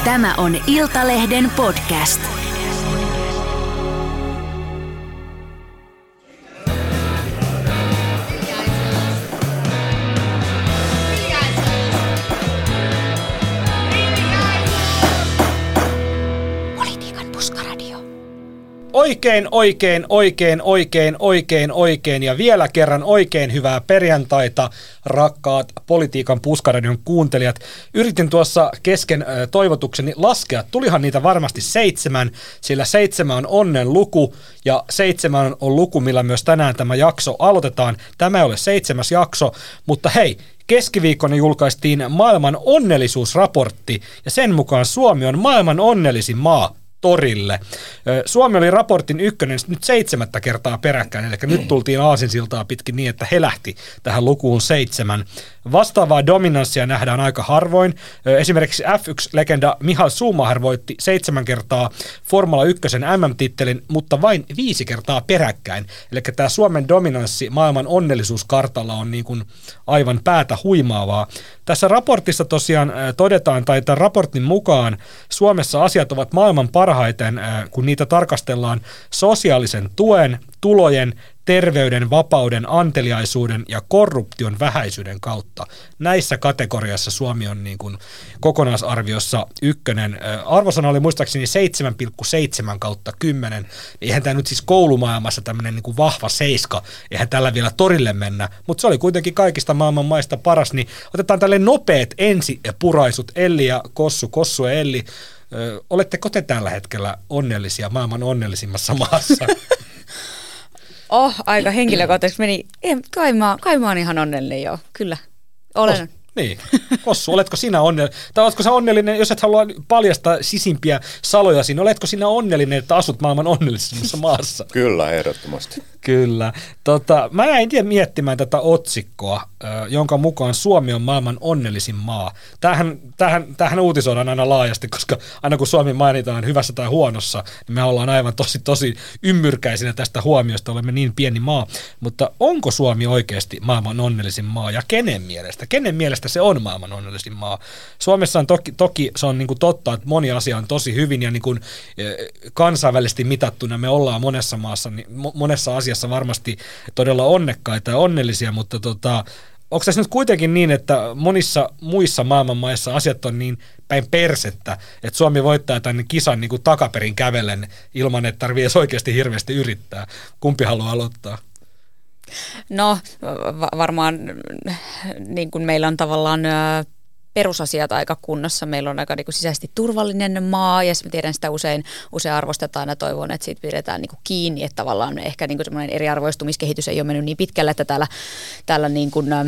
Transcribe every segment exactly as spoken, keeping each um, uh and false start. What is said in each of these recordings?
Tämä on Iltalehden podcast. Politiikan puskaradio. Oikein, oikein, oikein, oikein, oikein, oikein ja vielä kerran oikein hyvää perjantaita, rakkaat Politiikan puskaradion kuuntelijat. Yritin tuossa kesken äh, toivotukseni laskea, tulihan niitä varmasti seitsemän, sillä seitsemän on onnen luku ja seitsemän on luku, millä myös tänään tämä jakso aloitetaan. Tämä ei ole seitsemäs jakso, mutta hei, keskiviikkona julkaistiin maailman onnellisuusraportti ja sen mukaan Suomi on maailman onnellisin maa torille. Suomi oli raportin ykkönen nyt seitsemättä kertaa peräkkäin, eli nyt tultiin aasinsiltaa pitkin niin, että he lähti tähän lukuun seitsemän. Vastaavaa dominanssia nähdään aika harvoin. Esimerkiksi F yksi-legenda Michael Schumacher voitti seitsemän kertaa Formula ykkösen M M-tittelin, mutta vain viisi kertaa peräkkäin. Eli tämä Suomen dominanssi maailman onnellisuuskartalla on niin kuin aivan päätä huimaavaa. Tässä raportissa tosiaan todetaan, tai tämän raportin mukaan Suomessa asiat ovat maailman parhaiten, kun niitä tarkastellaan sosiaalisen tuen, tulojen, terveyden, vapauden, anteliaisuuden ja korruption vähäisyyden kautta. Näissä kategoriassa Suomi on niin kuin kokonaisarviossa ykkönen. Arvosana oli muistaakseni seitsemän pilkku seitsemän kautta kymmenen. Eihän tämä nyt siis koulumaailmassa tämmöinen niin kuin vahva seiska, eihän tällä vielä torille mennä, mutta se oli kuitenkin kaikista maailman maista paras. Niin otetaan tälle nopeat ensipuraisut, Elli ja Kossu, Kossu ja Elli. Ö, oletteko te tällä hetkellä onnellisia maailman onnellisimmassa maassa? Oh, aika henkilökohtaisesti meni. Ei, kai, mä, kai mä oon ihan onnellinen, joo. Kyllä, olen. Kos, niin. Kossu, oletko sinä onnellinen? Tai oletko sä onnellinen, jos et halua paljastaa sisimpiä saloja sinne, oletko sinä onnellinen, että asut maailman onnellisimmassa maassa? Kyllä, ehdottomasti. Kyllä. Tota, mä jäin miettimään tätä otsikkoa, jonka mukaan Suomi on maailman onnellisin maa. Tämähän, tämähän, tämähän uutisoidaan aina laajasti, koska aina kun Suomi mainitaan hyvässä tai huonossa, niin me ollaan aivan tosi, tosi ymmyrkäisinä tästä huomiosta, olemme niin pieni maa. Mutta onko Suomi oikeasti maailman onnellisin maa ja kenen mielestä? Kenen mielestä se on maailman onnellisin maa? Suomessa on toki, toki se on niin kuin totta, että moni asia on tosi hyvin ja niin kuin kansainvälisesti mitattuna me ollaan monessa maassa, niin monessa asiassa varmasti todella onnekkaita ja onnellisia, mutta tota, onko tässä nyt kuitenkin niin, että monissa muissa maailmanmaissa asiat on niin päin persettä, että Suomi voittaa tämän kisan niin kuin takaperin kävellen ilman, että tarvii edes oikeasti hirveästi yrittää? Kumpi haluaa aloittaa? No va- varmaan niin kuin meillä on tavallaan perusasiat aika kunnossa. Meillä on aika niin kuin sisäisesti turvallinen maa ja mä tiedän sitä usein, usein arvostetaan ja toivon, että siitä pidetään niin kuin kiinni, että tavallaan ehkä niin kuin semmoinen eriarvoistumiskehitys ei ole mennyt niin pitkälle, että täällä, täällä niin kuin, ö,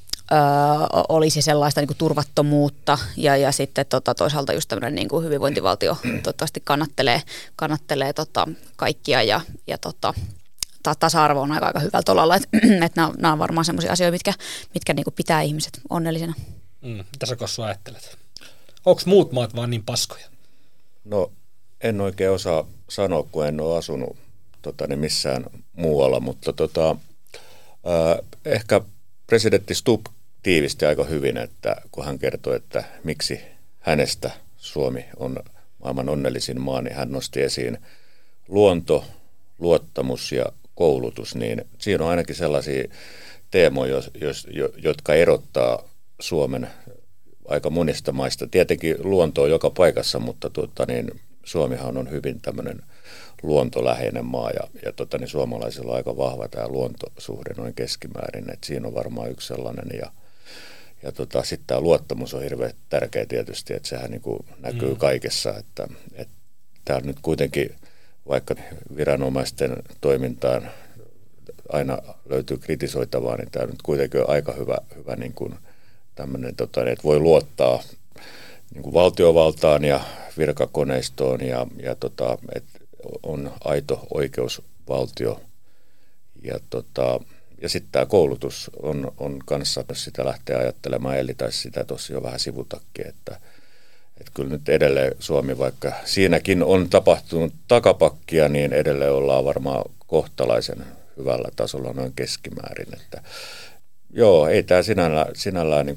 olisi sellaista niin kuin turvattomuutta ja, ja sitten tota, toisaalta just tämmöinen niin kuin hyvinvointivaltio toivottavasti kannattelee, kannattelee tota, kaikkia ja, ja tota, tasa-arvo on aika, aika hyvällä tolalla, että, että nämä, nämä on varmaan semmoisia asioita, mitkä, mitkä niin kuin pitää ihmiset onnellisena. Mm, mitä sä Kossu ajattelet? Onko muut maat vaan niin paskoja? No en oikein osaa sanoa, kun en ole asunut tota, niin missään muualla, mutta tota, äh, ehkä presidentti Stubb tiivisti aika hyvin, että kun hän kertoi, että miksi hänestä Suomi on maailman onnellisin maa, niin hän nosti esiin luonto, luottamus ja koulutus, niin siinä on ainakin sellaisia teemoja, jos, jos, jotka erottaa Suomen aika monista maista. Tietenkin luonto on joka paikassa, mutta tuota, niin Suomihan on hyvin tämmöinen luontoläheinen maa ja, ja tuota, niin suomalaisilla on aika vahva tämä luontosuhde noin keskimäärin. Et siinä on varmaan yksi sellainen ja, ja tota, sitten tämä luottamus on hirveän tärkeä tietysti, että sehän niin kuin näkyy mm. kaikessa. Että, että tämä on nyt kuitenkin, vaikka viranomaisten toimintaan aina löytyy kritisoitavaa, niin tämä on nyt kuitenkin on aika hyvä, hyvä niin kuin tämmöinen, tota, että voi luottaa niin kuin valtiovaltaan ja virkakoneistoon ja, ja tota, että on aito oikeusvaltio. Ja, tota, ja sitten tämä koulutus on, on kanssa, jos sitä lähtee ajattelemaan, eli taisi sitä tosi jo vähän sivutakin, että, että kyllä nyt edelleen Suomi, vaikka siinäkin on tapahtunut takapakkia, niin edelleen ollaan varmaan kohtalaisen hyvällä tasolla noin keskimäärin, että joo, ei tämä sinällään, sinällään niin kuin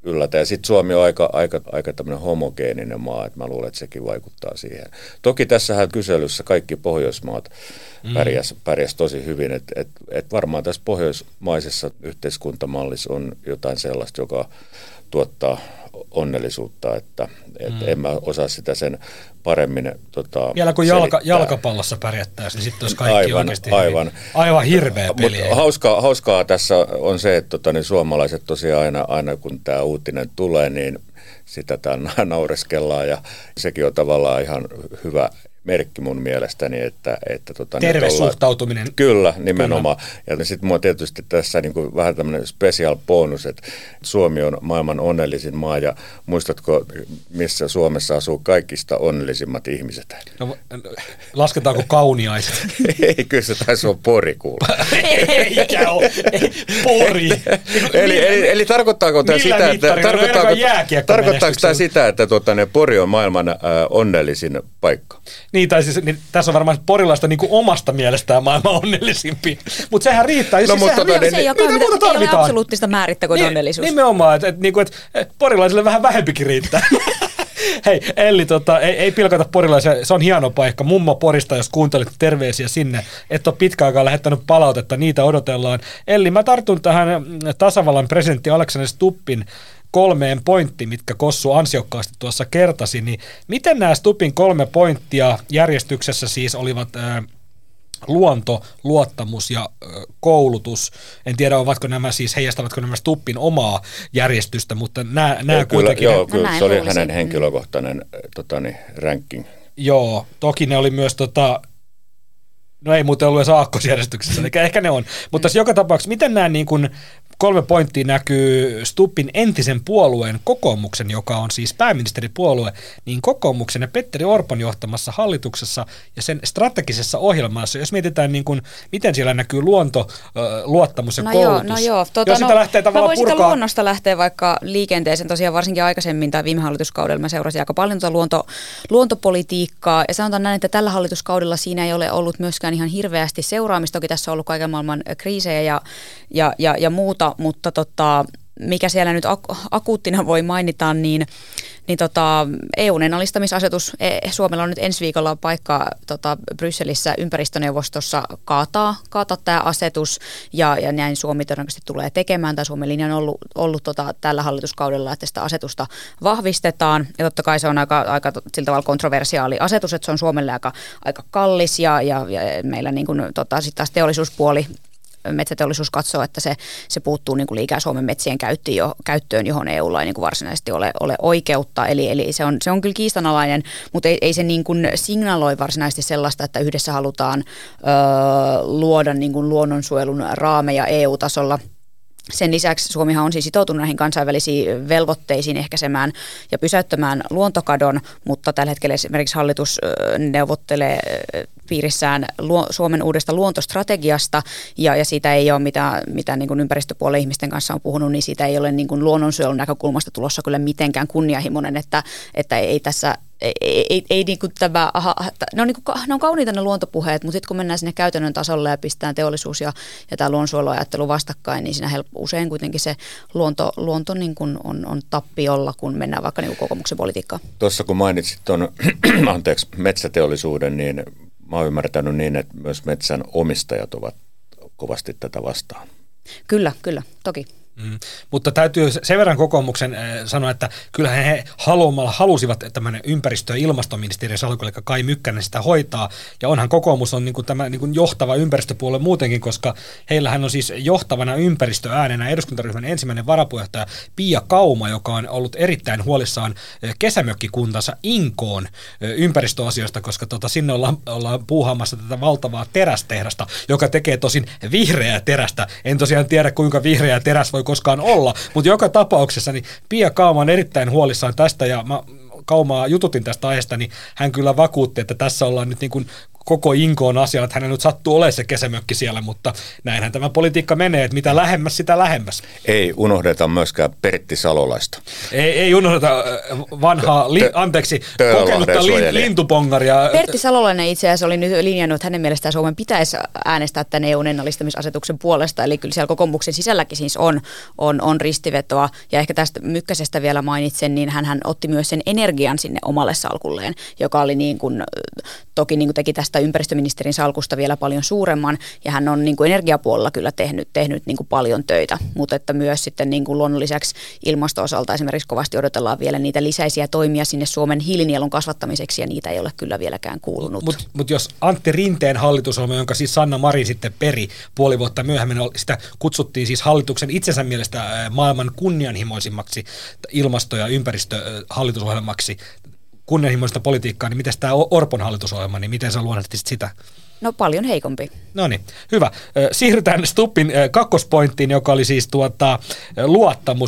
yllätä. Ja sitten Suomi on aika, aika, aika tämmöinen homogeeninen maa, että mä luulen, että sekin vaikuttaa siihen. Toki tässähän kyselyssä kaikki Pohjoismaat mm. pärjäs, pärjäs tosi hyvin, että et, et varmaan tässä pohjoismaisessa yhteiskuntamallissa on jotain sellaista, joka tuottaa onnellisuutta, että et mm. en mä osaa sitä sen paremmin tota, vielä kun jalka, jalkapallossa pärjättäisiin, niin sitten olisi kaikki aivan, oikeasti aivan. Hyvin. Aivan hirveä peli. Mutta hauskaa, hauskaa tässä on se, että tota, niin suomalaiset tosiaan aina, aina kun tämä uutinen tulee, niin sitä täällä naureskellaan ja sekin on tavallaan ihan hyvä merkki mun mielestäni, että... että tota, terve ollaan, suhtautuminen. Kyllä, nimenomaan. Kyllä. Ja sitten mua tietysti tässä niin kuin vähän tämmöinen special bonus, että Suomi on maailman onnellisin maa, ja muistatko, missä Suomessa asuu kaikista onnellisimmat ihmiset? No, lasketaanko kauniaiset? Ei, kyllä se taisi olla Pori, kuulla. Eikä ole. Pori. eli, eli, eli tarkoittaako tämä sitä, että... Tarkoittaako, tarkoittaako tämä sitä, että tuota, ne Pori on maailman äh, onnellisin paikka? Niin, tai siis niin, tässä on varmaan porilaista niin kuin omasta mielestään maailman onnellisimpi. Mutta sehän riittää. No, siis mutta sehän, se ei ole muuta tarvitaan. Absoluuttista määrittä kuin niin, onnellisuus. Nimenomaan, että et, niin et, et, porilaisille vähän vähempikin riittää. Hei Elli, tota, ei, ei pilkata porilaisia, se on hieno paikka. Mummo Porista, jos kuuntelit, terveisiä sinne. Et ole pitkään aikaa lähettänyt palautetta, niitä odotellaan. Elli, mä tartun tähän tasavallan presidentti Alexander Stubbin kolmeen pointtiin, mitkä Kossu ansiokkaasti tuossa kertasi, niin miten nämä Stubbin kolme pointtia järjestyksessä siis olivat ää, luonto, luottamus ja ää, koulutus? En tiedä, ovatko nämä siis, heijastavatko nämä Stubbin omaa järjestystä, mutta nämä, nämä kyllä, kuitenkin... Joo, kyllä no, se oli hänen henkilökohtainen totani, ranking. Joo, toki ne oli myös tota... No ei muuten ollut edes aakkosjärjestyksessä, eli ehkä ne on. Mutta joka tapauksessa, miten nämä niin kuin kolme pointtia näkyy Stubbin entisen puolueen kokoomuksen, joka on siis pääministeripuolue, niin kokoomuksen ja Petteri Orpon johtamassa hallituksessa ja sen strategisessa ohjelmassa, jos mietitään niin kuin, miten siellä näkyy luonto, luottamus ja no koulutus. Joo, no joo, tuota, jos no, sitä lähtee tavallaan mä voin purkaa... sitä luonnosta lähteä vaikka liikenteeseen, tosiaan varsinkin aikaisemmin tai viime hallituskaudella mä seurasin aika paljon tuota luonto, luontopolitiikkaa ja sanotaan näin, että tällä hallituskaudella siinä ei ole ollut myöskään ihan hirveästi seuraamista, toki tässä on ollut kaiken maailman kriisejä ja, ja, ja, ja muuta, mutta tota, mikä siellä nyt ak- akuuttina voi mainita, niin, niin tota, E U:n ennallistamisasetus, Suomella on nyt ensi viikolla paikka tota, Brysselissä ympäristöneuvostossa kaataa, kaataa tämä asetus, ja, ja näin Suomi todennäköisesti tulee tekemään, tai Suomen linja on ollut, ollut tota, tällä hallituskaudella, että sitä asetusta vahvistetaan, ja totta kai se on aika, aika sillä tavalla kontroversiaali asetus, että se on Suomelle aika, aika kallis, ja, ja, ja meillä niin kuin, tota, sitten taas teollisuuspuoli, metsäteollisuus katsoo, että se, se puuttuu niin kuin liikaa Suomen metsien käyttöön, johon E U:lla ei niin kuin varsinaisesti ole, ole oikeutta. Eli, eli se, on, se on kyllä kiistanalainen, mutta ei, ei se niin kuin signaloi varsinaisesti sellaista, että yhdessä halutaan ö, luoda niin kuin luonnonsuojelun raameja E U-tasolla. Sen lisäksi Suomihan on siis sitoutunut näihin kansainvälisiin velvoitteisiin ehkäisemään ja pysäyttämään luontokadon, mutta tällä hetkellä esimerkiksi hallitus neuvottelee piirissään Suomen uudesta luontostrategiasta ja, ja siitä ei ole, mitä, mitä niin kuin ympäristöpuolen ihmisten kanssa on puhunut, niin siitä ei ole niin kuin luonnonsuojelun näkökulmasta tulossa kyllä mitenkään kunnianhimoinen, että, että ei tässä... Ei, ei, ei niin kuin tämä, aha, ne, on niin kuin, ne on kauniita ne luontopuheet, mutta sitten kun mennään sinne käytännön tasolle ja pistetään teollisuus ja, ja tämä luonnonsuojeluajattelu vastakkain, niin siinä help, usein kuitenkin se luonto, luonto niin kuin on, on tappiolla, kun mennään vaikka niin kuin kokoomuksen politiikkaan. Tuossa kun mainitsit tuon anteeksi, metsäteollisuuden, niin mä oon ymmärtänyt niin, että myös metsän omistajat ovat kovasti tätä vastaan. Kyllä, kyllä, toki. Mm. Mutta täytyy sen verran kokoomuksen äh, sanoa, että kyllähän he haluamalla halusivat tämmöinen ympäristö- ja ilmastoministeriön salkku, eli Kai Mykkänen sitä hoitaa, ja onhan kokoomus on niin kuin tämä niin kuin johtava ympäristöpuolue muutenkin, koska heillähän on siis johtavana ympäristöäänenä eduskuntaryhmän ensimmäinen varapuheenjohtaja Pia Kauma, joka on ollut erittäin huolissaan kesämökkikuntansa Inkoon ympäristöasioista, koska tota, sinne ollaan, ollaan puuhaamassa tätä valtavaa terästehdasta, joka tekee tosin vihreää terästä. En tosiaan tiedä, kuinka vihreää teräs voi koskaan olla, mutta joka tapauksessa niin Pia Kauma on erittäin huolissaan tästä, ja mä Kaumaa jututin tästä aiheesta, niin hän kyllä vakuutti, että tässä ollaan nyt niin kuin koko Inkoon asialla, että hänellä nyt sattuu olemaan se kesämökki siellä, mutta näinhän tämä politiikka menee, että mitä lähemmäs, sitä lähemmäs. Ei unohdeta myöskään Pertti Salolaista. Ei, ei unohdeta vanhaa, li, anteeksi, kokenutta li, lintupongaria. Pertti Salolainen itse asiassa oli nyt linjannut, että hänen mielestään Suomen pitäisi äänestää tämän E U:n ennallistamisasetuksen puolesta, eli kyllä siellä kokoomuksen sisälläkin siis on, on, on ristivetoa, ja ehkä tästä Mykkäsestä vielä mainitsen, niin hän otti myös sen energian sinne omalle salkulleen, joka oli niin kuin, toki niin kuin teki tästä ympäristöministerin salkusta vielä paljon suuremman, ja hän on niin kuin energiapuolella kyllä tehnyt, tehnyt niin kuin paljon töitä, mutta että myös sitten niin kuin luonnon lisäksi ilmasto-osalta esimerkiksi kovasti odotellaan vielä niitä lisäisiä toimia sinne Suomen hiilinielun kasvattamiseksi, ja niitä ei ole kyllä vieläkään kuulunut. Mutta mut jos Antti Rinteen hallitusohjelma, jonka siis Sanna Marin sitten peri puoli vuotta myöhemmin, sitä kutsuttiin siis hallituksen itsensä mielestä maailman kunnianhimoisimmaksi ilmasto- ja ympäristöhallitusohjelmaksi, kunnianhimoista politiikkaa, niin miten tämä Orpon hallitusohjelma, niin miten sä luonnehtisit sitä? No paljon heikompi. No niin, hyvä. Siirrytään Stubbin kakkospointtiin, joka oli siis tuota, luottamus.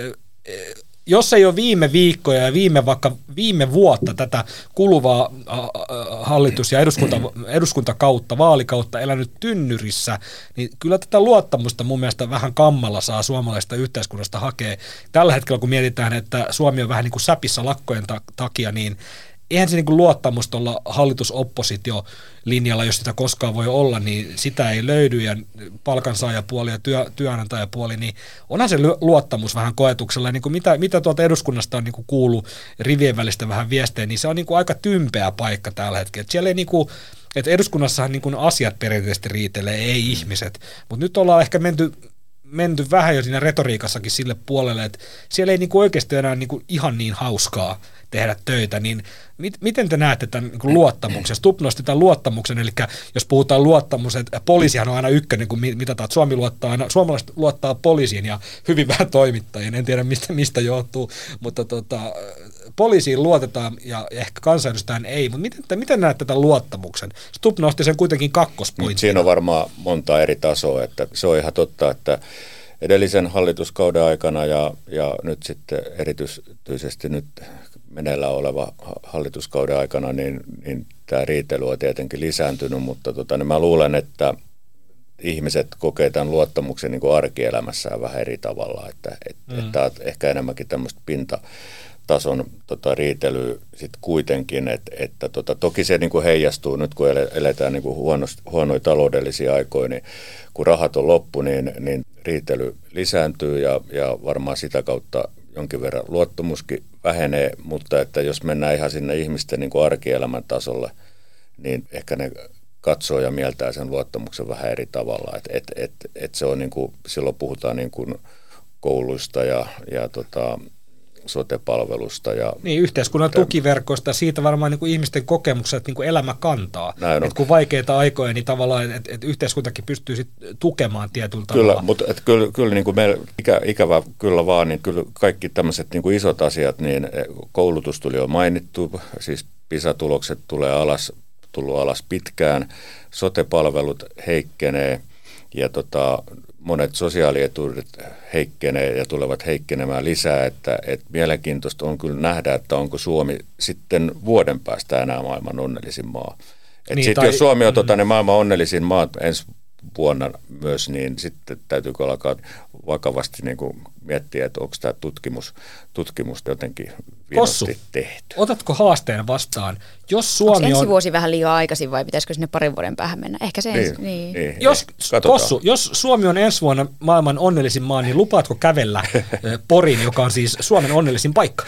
Jos ei ole viime viikkoja ja viime, vaikka viime vuotta tätä kuluvaa hallitus- ja eduskunta, eduskuntakautta, vaalikautta elänyt tynnyrissä, niin kyllä tätä luottamusta mun mielestä vähän kammalla saa suomalaisesta yhteiskunnasta hakea. Tällä hetkellä, kun mietitään, että Suomi on vähän niin kuin säpissä lakkojen takia, niin eihän se niin kuin luottamus tuolla hallitus-oppositio-linjalla, jos sitä koskaan voi olla, niin sitä ei löydy, ja palkansaajapuoli ja työ, työnantajapuoli, niin onhan se luottamus vähän koetuksella, ja niin kuin mitä, mitä tuolta eduskunnasta on niin kuin kuullut rivien välistä vähän viestejä, niin se on niin kuin aika tympeä paikka tällä hetkellä. Siellä ei niin kuin, että eduskunnassahan niin kuin asiat perinteisesti riitelee, ei ihmiset, mutta nyt ollaan ehkä menty menty vähän jo siinä retoriikassakin sille puolelle, että siellä ei niinku oikeasti enää niinku ihan niin hauskaa tehdä töitä, niin mit, miten te näette tämän niinku luottamuksen? Stubb nosti tämän luottamuksen, eli jos puhutaan luottamus, että poliisihan on aina ykkönen, kun mitataan, että Suomi luottaa aina, suomalaiset luottaa poliisiin ja hyvin vähän toimittajiin, en tiedä mistä, mistä johtuu, mutta tota, poliisiin luotetaan ja ehkä kansanedustajan ei, mutta miten, te, miten näette tämän luottamuksen? Stubb nosti sen kuitenkin kakkospointtina. Siinä on varmaan monta eri tasoa, että se on ihan totta, että edellisen hallituskauden aikana ja, ja nyt sitten erityisesti nyt meneillään oleva hallituskauden aikana, niin, niin tämä riitely on tietenkin lisääntynyt, mutta tota, niin mä luulen, että ihmiset kokee tämän luottamuksen niin kuin arkielämässään vähän eri tavalla, että, et, mm. että ehkä enemmänkin tämmöistä pintatason tota, riitelyä sitten kuitenkin, että, että tota, toki se niin kuin heijastuu nyt, kun eletään niin kuin huonoja taloudellisia aikoja, niin kun rahat on loppu, niin, niin riitely lisääntyy ja, ja varmaan sitä kautta jonkin verran luottamuskin vähenee, mutta että jos mennään ihan sinne ihmisten niin kuin arkielämän tasolle, niin ehkä ne katsoo ja mieltää sen luottamuksen vähän eri tavalla. Et, et, et, et se on niin kuin, silloin puhutaan niin kuin kouluista ja, ja tota, sote-palvelusta. Ja niin, yhteiskunnan tämän tukiverkoista, siitä varmaan niin kuin ihmisten kokemukset, että niin kuin elämä kantaa. Että kun vaikeita aikoja, niin tavallaan, että et yhteiskuntakin pystyy sit tukemaan tietyllä kyllä, tavalla. Mutta et kyllä, kyllä niin kuin meillä, ikä, ikävä kyllä vaan, niin kyllä kaikki tämmöiset niin kuin isot asiat, niin koulutus tuli jo mainittu, siis PISA-tulokset tulee alas, tullut alas pitkään, sote-palvelut heikkenee ja tota, monet sosiaalietuudet heikkenee ja tulevat heikkenemään lisää, että, että mielenkiintoista on kyllä nähdä, että onko Suomi sitten vuoden päästä enää maailman onnellisin maa. Niin, sitten tai, jos Suomi on tota, niin maailman onnellisin maa ensi vuonna myös, niin sitten täytyykö alkaa vakavasti niin kuin miettiä, että onko tämä tutkimus, tutkimusta jotenkin vienosti tehty. Otatko haasteen vastaan? Jos Suomi ensi on vuosi vähän liian aikaisin vai pitäisikö sinne parin vuoden päähän mennä? Ehkä se niin, ensi, niin. niin. Jos, Kossu, jos Suomi on ensi vuonna maailman onnellisin maa, niin lupaatko kävellä Poriin, joka on siis Suomen onnellisin paikka?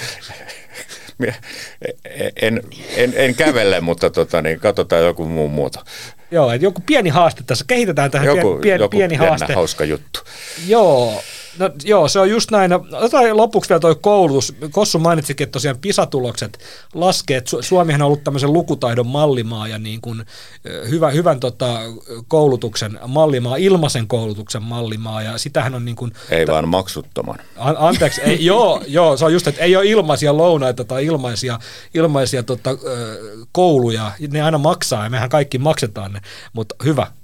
En, en, en kävele, mutta tota, niin katsotaan joku muu muuta. Joo, että joku pieni haaste tässä. Kehitetään tähän joku, pieni, joku pieni haaste. hauska juttu. Joo. No, joo, se on just näin. Otetaan lopuksi vielä toi koulutus. Kossu mainitsikin, että tosiaan PISA-tulokset laskee. Su- Suomihan on ollut tämmöisen lukutaidon mallimaa ja niin kuin hyvä, hyvän tota, koulutuksen mallimaa, ilmaisen koulutuksen mallimaa. Ja sitähän on niin kuin, ei t- vaan maksuttoman. An- anteeksi, ei, joo, joo, se on just, että ei ole ilmaisia lounaita tai ilmaisia, ilmaisia tota, kouluja. Ne aina maksaa ja mehän kaikki maksetaan ne, mutta hyvä.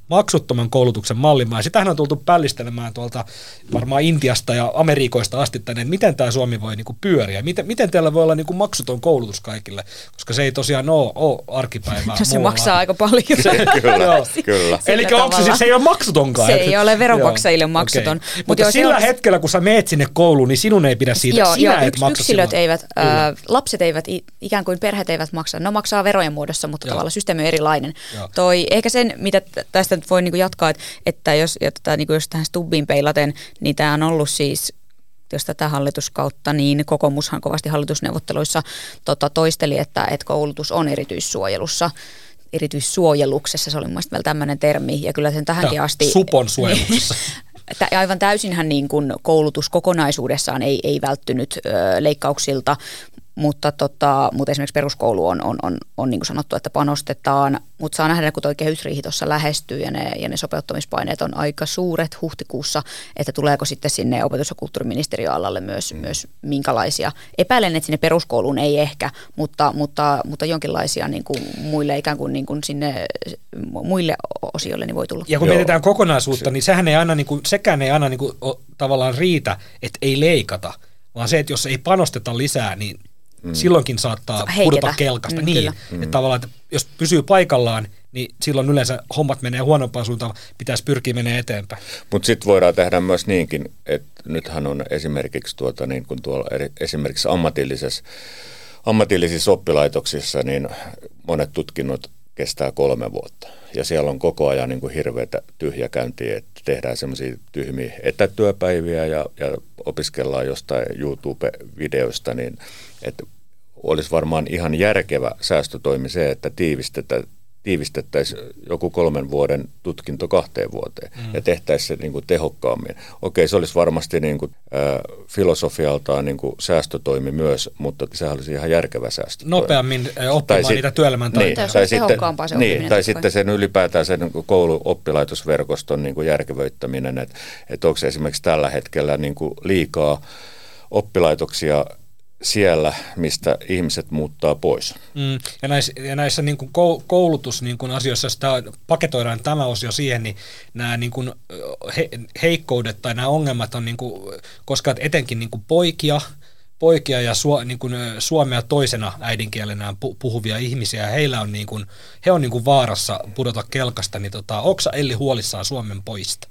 maksuttoman koulutuksen mallin, ja sitähän on tultu pällistelemään tuolta varmaan Intiasta ja Amerikoista asti tänne, että miten tämä Suomi voi niinku pyöriä, miten, miten teillä voi olla niinku maksuton koulutus kaikille, koska se ei tosiaan ole, ole arkipäivää. Se maksaa aika paljon. Se, kyllä, kyllä. Eli onko se siis, se ei ole maksutonkaan? Se ei ole veronmaksajille maksuton. Okay. Mut Mutta joo, sillä on... hetkellä, kun sä meet sinne kouluun, niin sinun ei pidä siitä, joo, sinä joo, et maksa yksilöt silloin. eivät, ää, lapset eivät, ikään kuin perheet eivät maksa. Ne maksaa verojen muodossa, mutta joo. tavallaan systeemi on erilainen. Toi, ehkä sen, mitä tästä nyt voi niinku jatkaa, että, että jos, että, niinku jos tähän Stubbiin peilaten, niin tämä on ollut siis, jos tätä hallituskautta, niin kokoomushan kovasti hallitusneuvotteluissa tota, toisteli, että, että koulutus on erityissuojelussa. Erityissuojeluksessa, se oli mun mielestä vielä tämmöinen termi, ja kyllä sen tähänkin ja, asti... supon suojeluksessa. Aivan täysinhän niin kuin koulutus kokonaisuudessaan ei, ei välttynyt ö, leikkauksilta, mutta, tota, mutta esimerkiksi peruskoulu on, on, on, on niin kuin sanottu, että panostetaan, mutta saa nähdä, kun tuo kehysriihi tuossa lähestyy ja ne, ja ne sopeuttamispaineet on aika suuret huhtikuussa, että tuleeko sitten sinne opetus- ja kulttuuriministeriön alalle myös, mm. myös minkälaisia. Epäilen, että sinne peruskouluun ei ehkä, mutta, mutta, mutta jonkinlaisia niin kuin muille ikään kuin, niin kuin sinne muille osioille niin voi tulla. Ja kun Joo. mietitään kokonaisuutta, niin sehän ei aina, niin kuin, sekään ei aina niin kuin, tavallaan riitä, että ei leikata, vaan se, että jos ei panosteta lisää, niin Mm. silloinkin saattaa pudota kelkasta. Mm, niin, mm. että tavallaan, että jos pysyy paikallaan, niin silloin yleensä hommat menee huonompaan suuntaan, pitäisi pyrkiä menee eteenpäin. Mutta sitten voidaan tehdä myös niinkin, että nythän on esimerkiksi, tuota, niin kuin tuolla eri, esimerkiksi ammatillisessa, ammatillisissa oppilaitoksissa, niin monet tutkinnot kestää kolme vuotta. Ja siellä on koko ajan niin kuin hirveätä tyhjäkäyntiä, että tehdään semmoisia tyhmiä etätyöpäiviä ja, ja opiskellaan jostain YouTube-videoista, niin että olisi varmaan ihan järkevä säästötoimi se, että tiivistetään, tiivistettäisiin joku kolmen vuoden tutkinto kahteen vuoteen mm. ja tehtäisiin se niin kuin tehokkaammin. Okei, se olisi varmasti niin kuin, äh, filosofialtaan niin kuin säästötoimi myös, mutta sehän olisi ihan järkevä säästötoimi. Nopeammin oppimaan sit, niitä työelämän taitoja. Niin, tai, sitten, se niin, tai sitten sen ylipäätään sen niin kouluoppilaitosverkoston niin kuin järkevöittäminen, että, että onko se esimerkiksi tällä hetkellä niin kuin liikaa oppilaitoksia siellä, mistä ihmiset muuttaa pois. Mm, ja näissä, ja näissä niin kuin koulutus niin kuin asioissa, jos tämä paketoidaan tämä osio siihen, niin nämä niin kuin he, heikkoudet tai nämä ongelmat on, niin kuin, koska etenkin niin kuin poikia, poikia ja su, niin kuin suomea toisena äidinkielenään puhuvia ihmisiä, heillä on niin kuin, he on niin kuin vaarassa pudota kelkasta, niin tota, onko sä Elli huolissaan Suomen pojista?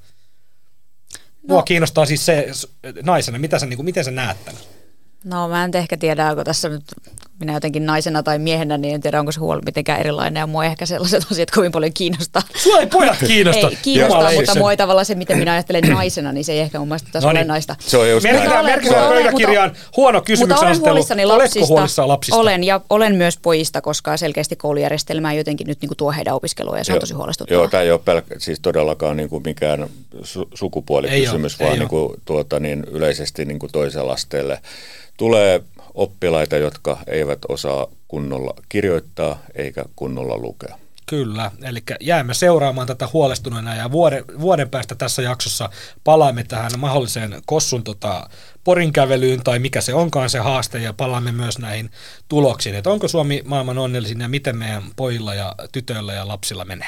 No. Mua kiinnostaa siis se naisena, mitä sä, niin kuin, miten sä näet tämän? No mä en ehkä tiedä, onko tässä nyt minä jotenkin naisena tai miehenä, niin en tiedä, onko se huoli mitenkään erilainen, ja mua ehkä sellaiset asiat kovin paljon kiinnostaa. Sua ei pojat kiinnosta. Ei kiinnostaa, mutta mua ei tavallaan se, miten minä ajattelen naisena, niin se ei ehkä mun mielestä tässä ole naista. Se on just merkitään, merkitään pöytäkirjaan huono kysymyksen asettelu. Oletko huolissaan lapsista? Olen, ja olen myös pojista, koska selkeästi koulujärjestelmä jotenkin nyt niin kuin tuo heidän opiskelua, ja se on tosi huolestuttavaa. Joo, tämä ei ole pelk- siis todellakaan niin kuin mikään su- sukupuolikysymys, vaan niin kuin, tuota, niin yleisesti niin kuin toisella asteelle tulee oppilaita, jotka eivät osaa kunnolla kirjoittaa eikä kunnolla lukea. Kyllä, eli jäämme seuraamaan tätä huolestuneena ja vuoden, vuoden päästä tässä jaksossa palaamme tähän mahdolliseen Kossun tota, porinkävelyyn tai mikä se onkaan se haaste ja palaamme myös näihin tuloksiin, että onko Suomi maailman onnellisin ja miten meidän pojilla ja tytöillä ja lapsilla menee.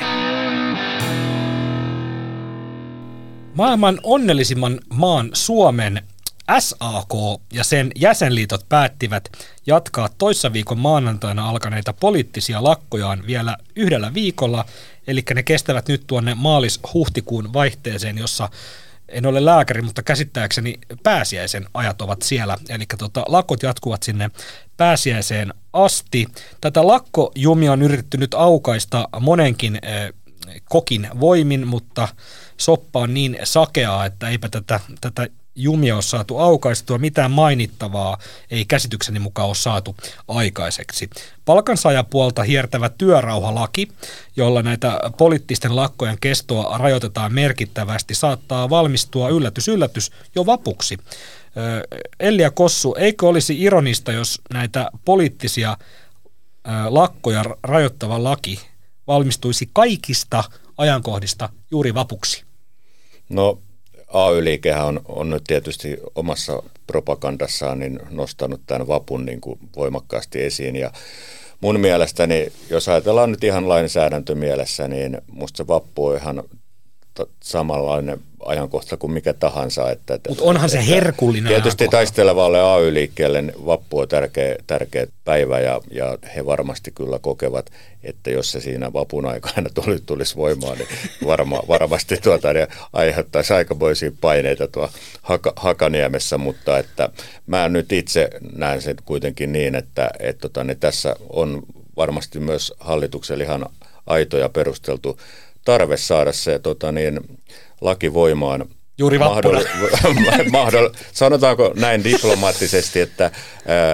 Maailman onnellisimman maan Suomen S A K ja sen jäsenliitot päättivät jatkaa toissa viikon maanantaina alkaneita poliittisia lakkojaan vielä yhdellä viikolla, eli ne kestävät nyt tuonne maalis-huhtikuun vaihteeseen, jossa en ole lääkäri, mutta käsittääkseni pääsiäisen ajat ovat siellä, eli tota, lakot jatkuvat sinne pääsiäiseen asti. Tätä lakkojumia on yritetty nyt aukaista monenkin eh, kokin voimin, mutta soppa on niin sakeaa, että eipä tätä, tätä jumia on saatu aukaistua, mitään mainittavaa ei käsitykseni mukaan ole saatu aikaiseksi. Palkansaajapuolta hiertävä työrauhalaki, jolla näitä poliittisten lakkojen kestoa rajoitetaan merkittävästi, saattaa valmistua yllätys yllätys jo vapuksi. Elli ja Kossu, eikö olisi ironista, jos näitä poliittisia lakkoja rajoittava laki valmistuisi kaikista ajankohdista juuri vapuksi? No, A Y-liikehän on, on nyt tietysti omassa propagandassaan niin nostanut tämän vapun niin kuin voimakkaasti esiin. Ja mun mielestäni, jos ajatellaan nyt ihan lainsäädäntömielessä, niin musta se vappu on ihan samanlainen ajankohta kuin mikä tahansa. Mutta onhan se herkullinen tietysti ajankohta. taistelevalle A Y-liikkeelle vappu on tärkeä, tärkeä päivä ja, ja he varmasti kyllä kokevat, että jos se siinä vapun aikana tuli, tulisi voimaan, niin varma, varmasti tuota, niin aiheuttaisi aikamoisia paineita tuo Haka, Hakaniemessä, mutta että mä nyt itse näen sen kuitenkin niin, että et, tota, niin tässä on varmasti myös hallituksella ihan aito ja perusteltu tarve saada se tota, niin, laki voimaan. Juuri vappuna. Mahdoll- mahdoll- sanotaanko näin diplomaattisesti, että ää,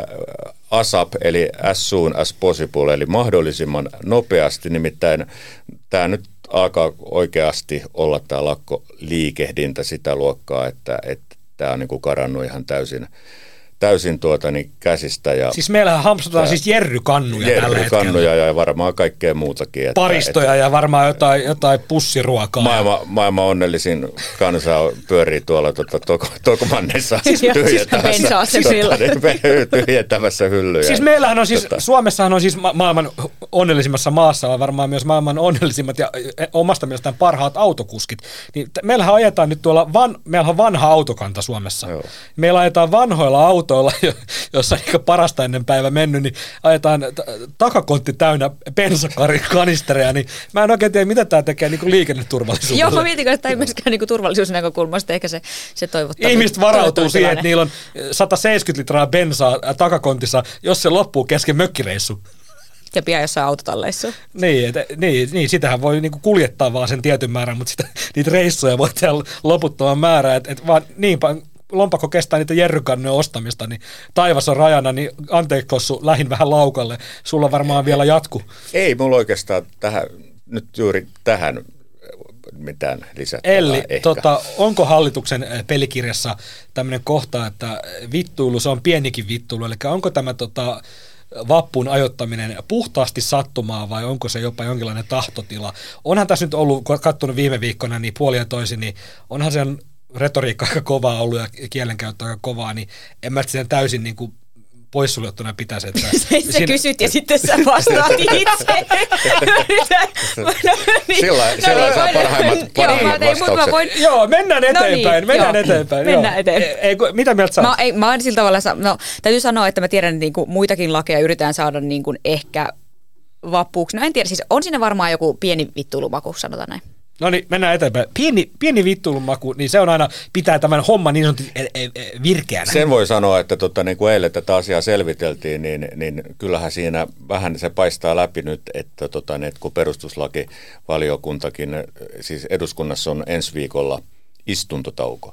ASAP eli as soon as possible, eli mahdollisimman nopeasti, nimittäin tämä nyt alkaa oikeasti olla tämä lakkoliikehdintä sitä luokkaa, että tämä on niin kuin karannut ihan täysin täysin tuota niin käsistä. Ja siis meillähän hampsataan siis jerrykannuja jerry tällä hetkellä. Jerrykannuja ja varmaan kaikkea muutakin. Että, paristoja että ja varmaan jotain, jotain pussiruokaa. Maailma, maailman onnellisin kansa pyörii tuolla tuota, Tokmannessa siis tyhjentämässä, tyhjentämässä hyllyjä. Siis meillähän on siis, tota. Suomessahan on siis ma- maailman onnellisimmassa maassa ja varmaan myös maailman onnellisimmat ja omasta mielestään parhaat autokuskit. Niin t- meillähän ajetaan nyt tuolla, van- meillähän on vanha autokanta Suomessa. Joo. Meillä ajetaan vanhoilla autoilla, jossa on ehkä parasta ennen päivä mennyt, niin ajetaan t- takakontti täynnä bensakanistereja, niin mä en oikein tiedä, mitä tämä tekee niin kuin liikenneturvallisuudelle. Joo, mä mietin, että tämä ei myöskään niin kuin turvallisuusnäkökulmasta, ehkä se, se toivottava. Ihmiset varautuu siihen, että niillä on sata seitsemänkymmentä litraa bensaa takakontissa, jos se loppuu kesken mökkireissu. Ja pian jossain autotalleissa. Niin, et, niin, niin, sitähän voi niinku kuljettaa vaan sen tietyn määrän, mutta sitä, niitä reissuja voi tehdä loputtoman määrän, että et vaan niin paljon lompakko kestää niitä jerrykannuja ostamista, niin taivas on rajana, niin anteeksi Kossu, lähin vähän laukalle. Sulla varmaan vielä jatku. Ei mulla oikeastaan tähän, nyt juuri tähän mitään lisättävää. Eli tota, onko hallituksen pelikirjassa tämmöinen kohta, että vittuilu, se on pienikin vittuilu, eli onko tämä tota, vappun ajoittaminen puhtaasti sattumaa vai onko se jopa jonkinlainen tahtotila? Onhan tässä nyt ollut, kun katsonut viime viikkona niin puoli ja toisin, niin onhan sen retoriikka aika kovaa ollut ja kielenkäyttö aika kovaa, niin en mä sen täysin niin kuin poissuljettuna pitäisi. Että sä siinä kysyt ja sitten sä vastaat itse. Sillä saa parhaimmat, parhaimmat vastaukset. Voin... Joo, mennään eteenpäin. No niin, mennään joo. eteenpäin. Mennään joo. eteenpäin. Ei, mitä mieltä sä mä, ei, mä oon sillä tavalla, no, täytyy sanoa, että mä tiedän, että niinku muitakin lakeja yritetään saada niinku ehkä vappuuksi. No en tiedä, siis on siinä varmaan joku pieni vittuilumaku, sanotaan näin. No niin, mennään eteenpäin. Pieni, pieni vittuilun maku, niin se on aina, pitää tämän homman niin sanotusti virkeänä. Sen voi sanoa, että tota, niin kuin eilen tätä asiaa selviteltiin, niin, niin kyllähän siinä vähän se paistaa läpi nyt, että, tota, että kun perustuslakivaliokuntakin, siis eduskunnassa on ensi viikolla istuntotauko.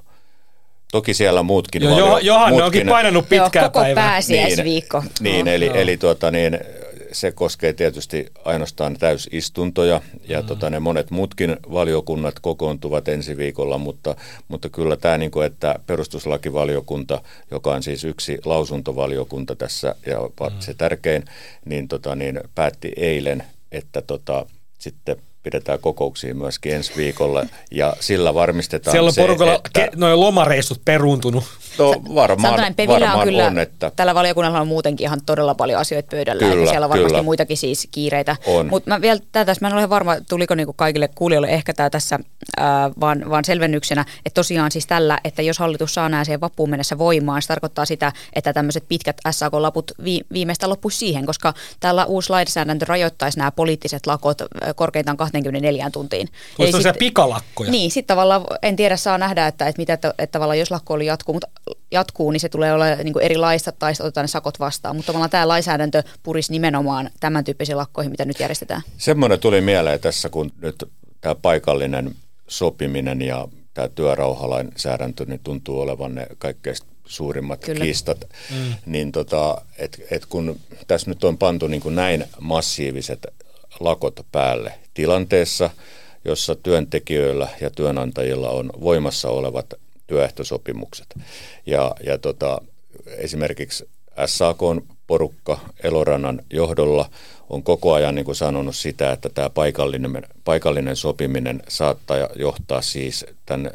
Toki siellä muutkin... Jo, valio, Johanne muutkin, onkin painanut pitkää koko päivää. pääsiäisviikko. Niin, niin eli, eli tuota, niin, se koskee tietysti ainoastaan täysistuntoja ja mm. tota, ne monet muutkin valiokunnat kokoontuvat ensi viikolla, mutta, mutta kyllä tämä, niin kuin, että perustuslakivaliokunta, joka on siis yksi lausuntovaliokunta tässä ja mm. se tärkein, niin, tota, niin päätti eilen, että tota, sitten pidetään kokouksia myöskin ensi viikolla ja sillä varmistetaan siellä on se, porukalla että... ke- noin lomareissut peruuntunut. No varmaan, näin, varmaan on, kyllä, on, että... Tällä valiokunnalla on muutenkin ihan todella paljon asioita pöydällä, kyllä, ja siellä on varmasti kyllä. muitakin siis kiireitä. Mutta mä vielä tätä, mä en ole varma, tuliko niinku kaikille kuulijoille ehkä tämä tässä ää, vaan, vaan selvennyksenä, että tosiaan siis tällä, että jos hallitus saa nämä siihen vappuun mennessä voimaan, se tarkoittaa sitä, että tämmöiset pitkät S A K-laput vi, viimeistä loppuisi siihen, koska tällä uusi lainsäädäntö rajoittaisi nämä poliittiset lakot korkeintaan kaksikymmentäneljä tuntiin. Olisi se pikalakkoja. Niin, sitten tavallaan en tiedä, saa nähdä, että, että, mitä, että, että tavallaan jos lakko oli jatkuu, mutta jatkuu, niin se tulee olla niin kuin erilaista tai otetaan ne sakot vastaan. Mutta tavallaan tämä lainsäädäntö purisi nimenomaan tämän tyyppisiin lakkoihin, mitä nyt järjestetään. Semmoinen tuli mieleen tässä, kun nyt tämä paikallinen sopiminen ja tämä työrauhalainsäädäntö niin tuntuu olevan ne kaikkein suurimmat Kyllä. kiistat. Mm. Niin tota, et, et kun tässä nyt on pantu niin kuin näin massiiviset lakot päälle tilanteessa, jossa työntekijöillä ja työnantajilla on voimassa olevat työehtosopimukset. Ja, ja tota, esimerkiksi S A K:n porukka Elorannan johdolla on koko ajan niin kuin sanonut sitä, että tämä paikallinen, paikallinen sopiminen saattaa johtaa siis tämän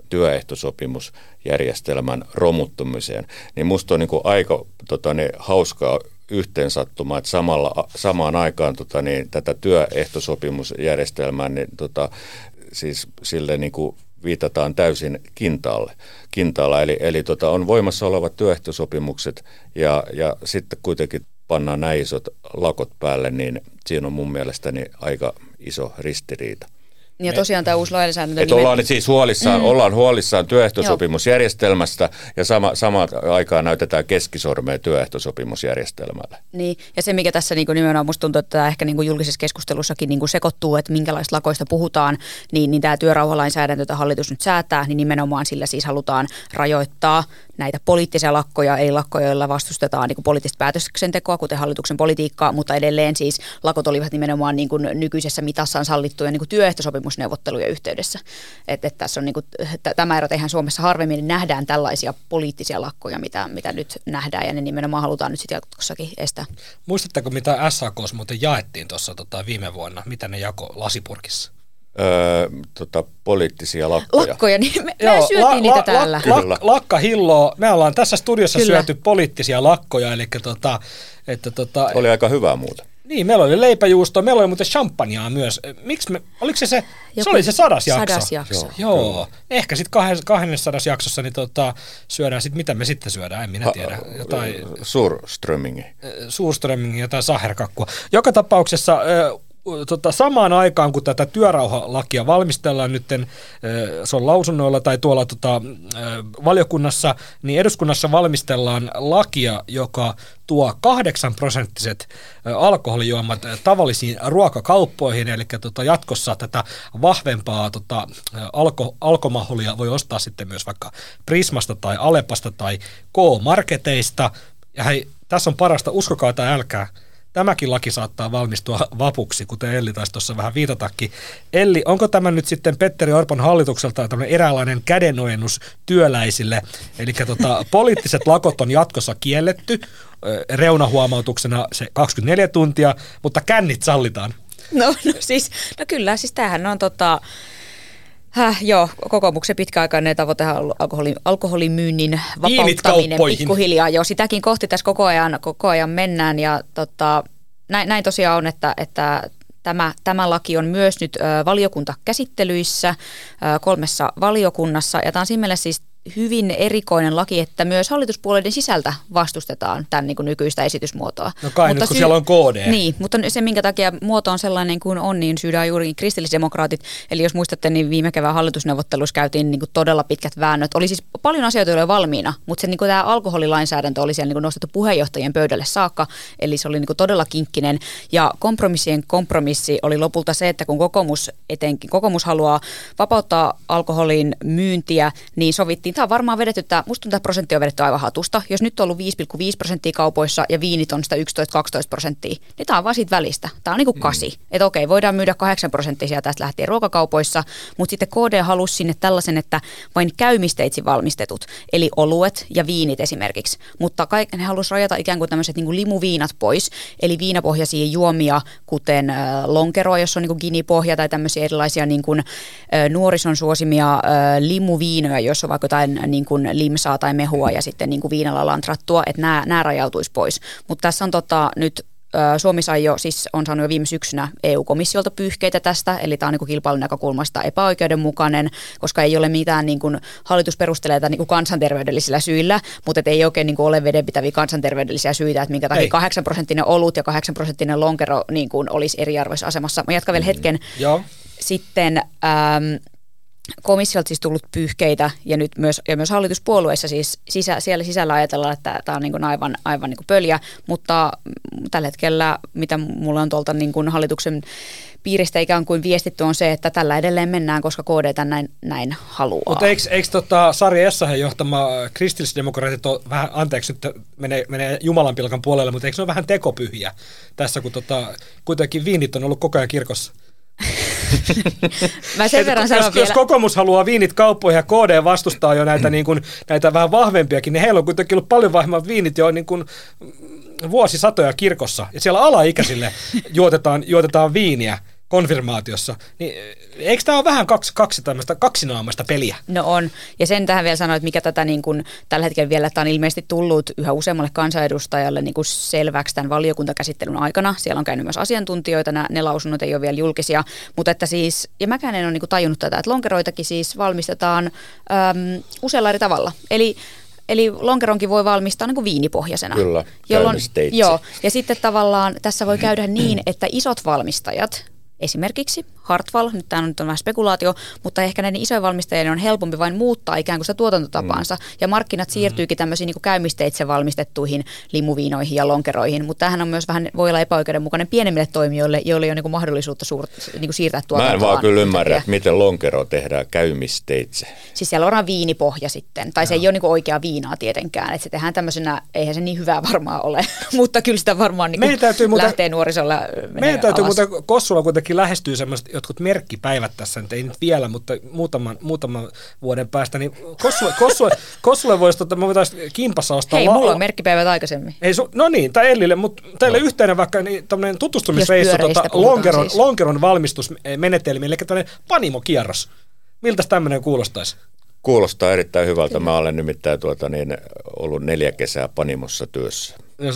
työehtosopimusjärjestelmän romuttumiseen. Niin musta on niin kuin aika tota, niin, hauskaa yhteensattumaa, että samalla, samaan aikaan tota, niin, tätä työehtosopimusjärjestelmää niin, tota, siis sille niin kuin viitataan täysin kintaalle, kintaalla. Eli, eli tota, on voimassa olevat työehtosopimukset ja, ja sitten kuitenkin pannaan näin isot lakot päälle, niin siinä on mun mielestäni aika iso ristiriita. Ja tosiaan tämä uusi lainsäädäntö... Että ollaan siis huolissaan, mm. ollaan huolissaan työehtosopimusjärjestelmästä ja sama, samaan aikaan näytetään keskisormea työehtosopimusjärjestelmälle. Niin, ja se mikä tässä niin kuin nimenomaan musta tuntuu, että tämä ehkä niin kuin julkisessa keskustelussakin niin kuin sekoittuu, että minkälaista lakoista puhutaan, niin, niin tämä työrauhalainsäädäntö, jota hallitus nyt säätää, niin nimenomaan sillä siis halutaan rajoittaa näitä poliittisia lakkoja, ei lakkoja, joilla vastustetaan niin kuin poliittista päätöksentekoa, kuten hallituksen politiikkaa, mutta edelleen siis lakot olivat nimenomaan niin kuin nykyisessä mitassaan sallittuja niin kuin työehtosopimusneuvottelujen yhteydessä. Että et tässä on niin kuin, t- tämä ero eihän Suomessa harvemmin, niin nähdään tällaisia poliittisia lakkoja, mitä, mitä nyt nähdään, ja ne nimenomaan halutaan nyt sitten jatkossakin estää. Muistatteko, mitä S A K:ssa muuten jaettiin tuossa tota, viime vuonna? Mitä ne jako lasipurkissa? Öö, tota, poliittisia lakkoja. Lakkoja, niin me, Joo, me syötiin la, niitä la, täällä. La, la, lakka hilloa. Me ollaan tässä studiossa Kyllä. syöty poliittisia lakkoja, eli tota, että tota... Oli aika hyvää muuta. Niin, meillä oli leipäjuustoa, meillä oli muuten champagnea myös. Miksi me, oliko se se, Joku se oli se sadas jakso? Sadas jakso. Joo, Joo. Ehkä sitten kahdessadas jaksossa niin tota, syödään sitten, mitä me sitten syödään, en minä ha, tiedä. Jotain... Suurströmmingi. Suurströmmingi, jotain saherkakkua. Joka tapauksessa... Tota, samaan aikaan, kun tätä työrauhalakia valmistellaan nyt, se on lausunnoilla tai tuolla tota, valiokunnassa, niin eduskunnassa valmistellaan lakia, joka tuo kahdeksan prosenttiset alkoholijuomat tavallisiin ruokakauppoihin, eli tota, jatkossa tätä vahvempaa tota, alko, alkomaholia voi ostaa sitten myös vaikka Prismasta tai Alepasta tai K-marketeista. Ja hei, tässä on parasta, uskokaa tai älkää. Tämäkin laki saattaa valmistua vapuksi, kuten Elli taisi tuossa vähän viitatakin. Elli, onko tämä nyt sitten Petteri Orpon hallitukselta tämmöinen eräänlainen kädenojennus työläisille? Eli tota, poliittiset lakot on jatkossa kielletty, reunahuomautuksena se kaksikymmentäneljä tuntia, mutta kännit sallitaan. No, no siis, no kyllä, siis tämähän on tota... Häh, joo, kokoomuksen pitkäaikainen tavoitehan on alkoholi, alkoholimyynnin vapauttaminen pikkuhiljaa. Joo, sitäkin kohti tässä koko ajan, koko ajan mennään ja tota, näin, näin tosiaan on, että, että tämä, tämä laki on myös nyt ö, valiokuntakäsittelyissä ö, kolmessa valiokunnassa ja tämä on siinä mielessä siis hyvin erikoinen laki, että myös hallituspuolueiden sisältä vastustetaan tämän niin kuin nykyistä esitysmuotoa. No kai mutta nyt, kun syy- siellä on K D. Niin, mutta se, minkä takia muoto on sellainen kuin on, niin syydään juurikin kristillisdemokraatit. Eli jos muistatte, niin viime kevään hallitusneuvotteluissa käytiin niin kuin todella pitkät väännöt. Oli siis paljon asioita, joilla oli valmiina, mutta se, niin kuin tämä alkoholilainsäädäntö oli siellä niin kuin nostettu puheenjohtajien pöydälle saakka. Eli se oli niin kuin todella kinkkinen. Ja kompromissien kompromissi oli lopulta se, että kun kokoomus, etenkin kokoomus haluaa vapauttaa alkoholin myyntiä, niin sovittiin. Tämä on varmaan vedetty, tämä, musta tuntuu, että prosentti on vedetty aivan hatusta. Jos nyt on ollut viisi pilkku viisi prosenttia kaupoissa ja viinit on sitä yksitoista kaksitoista prosenttia, niin tämä on vaan siitä välistä. Tämä on niin kuin kasi. Mm. Että okei, voidaan myydä kahdeksan prosenttisia tästä lähtien ruokakaupoissa, mutta sitten K D halusi sinne tällaisen, että vain käymisteitse valmistetut, eli oluet ja viinit esimerkiksi. Mutta kaik, ne halusi rajata ikään kuin tämmöiset niin kuin limuviinat pois, eli viinapohjaisia juomia, kuten äh, lonkeroa, jos on niin kuin ginipohja tai tämmöisiä erilaisia niin kuin, äh, nuorison suosimia äh, limuviinoja, jos on vaikka jotain niin kuin limsaa tai mehua ja sitten niin kuin viinalla lantrattua, että nämä, nämä rajautuisi pois. Mutta tässä on tota, nyt Suomi sai jo, siis on saanut jo viime syksynä E U-komissiolta pyyhkeitä tästä, eli tämä on niin kuin kilpailun näkökulmasta epäoikeudenmukainen, koska ei ole mitään niin kuin hallitusperusteleita niin kuin kansanterveydellisillä syillä, mutta ei oikein niin kuin ole vedenpitäviä kansanterveydellisiä syitä, että minkä takia kahdeksan prosenttinen olut ja kahdeksan prosenttinen lonkero niin kuin olisi eriarvoisessa asemassa. Mä jatkan vielä hetken. Mm, joo. Sitten... Ähm, komissiolta siis tullut pyyhkeitä ja nyt myös, ja myös hallituspuolueissa siis sisä, siellä sisällä ajatellaan, että tämä on niin kuin aivan, aivan niin kuin pöljä, mutta tällä hetkellä, mitä mulla on tuolta niin kuin hallituksen piiristä ikään kuin viestitty on se, että tällä edelleen mennään, koska K D tämän näin, näin haluaa. Mutta eikö, eikö tota Sari Essayahin johtama kristillisdemokraatit ole vähän, anteeksi nyt menee, menee jumalanpilkan puolelle, mutta eikö ne ole vähän tekopyhiä tässä, kun tota, kuitenkin viinit on ollut koko ajan kirkossa? Mä sen verran sanon jos, vielä. Jos kokoomus haluaa viinit kauppoihin ja K D vastustaa jo näitä, niin kuin, näitä vähän vahvempiakin, niin heillä on kuitenkin ollut paljon vahvemmat viinit jo niin kuin vuosisatoja kirkossa. Ja siellä alaikäisille juotetaan, juotetaan viiniä. konfirmaatiossa, niin eikö tämä ole vähän kaksi, kaksi tämmöistä kaksinaamaista peliä? No on, ja sen tähän vielä sanoin, että mikä tätä niin kuin, tällä hetkellä vielä, että on ilmeisesti tullut yhä useammalle kansanedustajalle niin kuin selväksi tämän valiokuntakäsittelyn aikana. Siellä on käynyt myös asiantuntijoita, nämä, ne lausunnot ei ole vielä julkisia, mutta että siis, ja mäkään en ole niin kuin tajunnut tätä, että lonkeroitakin siis valmistetaan äm, usealla eri tavalla. Eli Eli lonkeronkin voi valmistaa niin kuin viinipohjaisena. Kyllä, käymisteitse. Joo, ja sitten tavallaan tässä voi käydä niin, että isot valmistajat, esimerkiksi Hartwall, nyt tämä on nyt vähän spekulaatio, mutta ehkä näiden isojen valmistajien on helpompi vain muuttaa ikään kuin sitä tuotantotapaansa, mm. ja markkinat siirtyykin tämmöisiin niin kuin käymisteitse valmistettuihin limuviinoihin ja lonkeroihin, mutta tämähän on myös vähän, voi olla epäoikeudenmukainen pienemmille toimijoille, joille ei ole niin kuin mahdollisuutta suur, niin kuin siirtää tuotantoa. Mä en vaan kyllä ymmärrä, että miten lonkero tehdään käymisteitse. Siis siellä on viinipohja sitten, tai se no. ei ole niin kuin oikea viinaa tietenkään, että se tehdään tämmöisenä, eihän se niin hyvää varmaan ole, mutta kyllä sitä varmaan niin kuin lähtee muuten, nuorisolla meidän täytyy alas. Muuten Kossulla kuitenkin lähestyy semmoiset jotkut merkkipäivät tässä, nyt ei nyt vielä, mutta muutaman, muutaman vuoden päästä, niin Kossulle, Kossulle, Kossulle voisi, tota, me voitaisiin kimpassa ostaa. Hei, la- mulla on merkkipäivät aikaisemmin. Ei, su- no niin, tai Ellille, mutta teille no. yhteinen vaikka niin, tämmöinen tutustumisreissu tota, lonkeron, siis. lonkeron valmistusmenetelmiin, eli tämmöinen panimokierros. Miltäs tämmöinen kuulostaisi? Kuulostaa erittäin hyvältä. Kyllä. Mä olen nimittäin tuota, niin, ollut neljä kesää Panimossa työssä.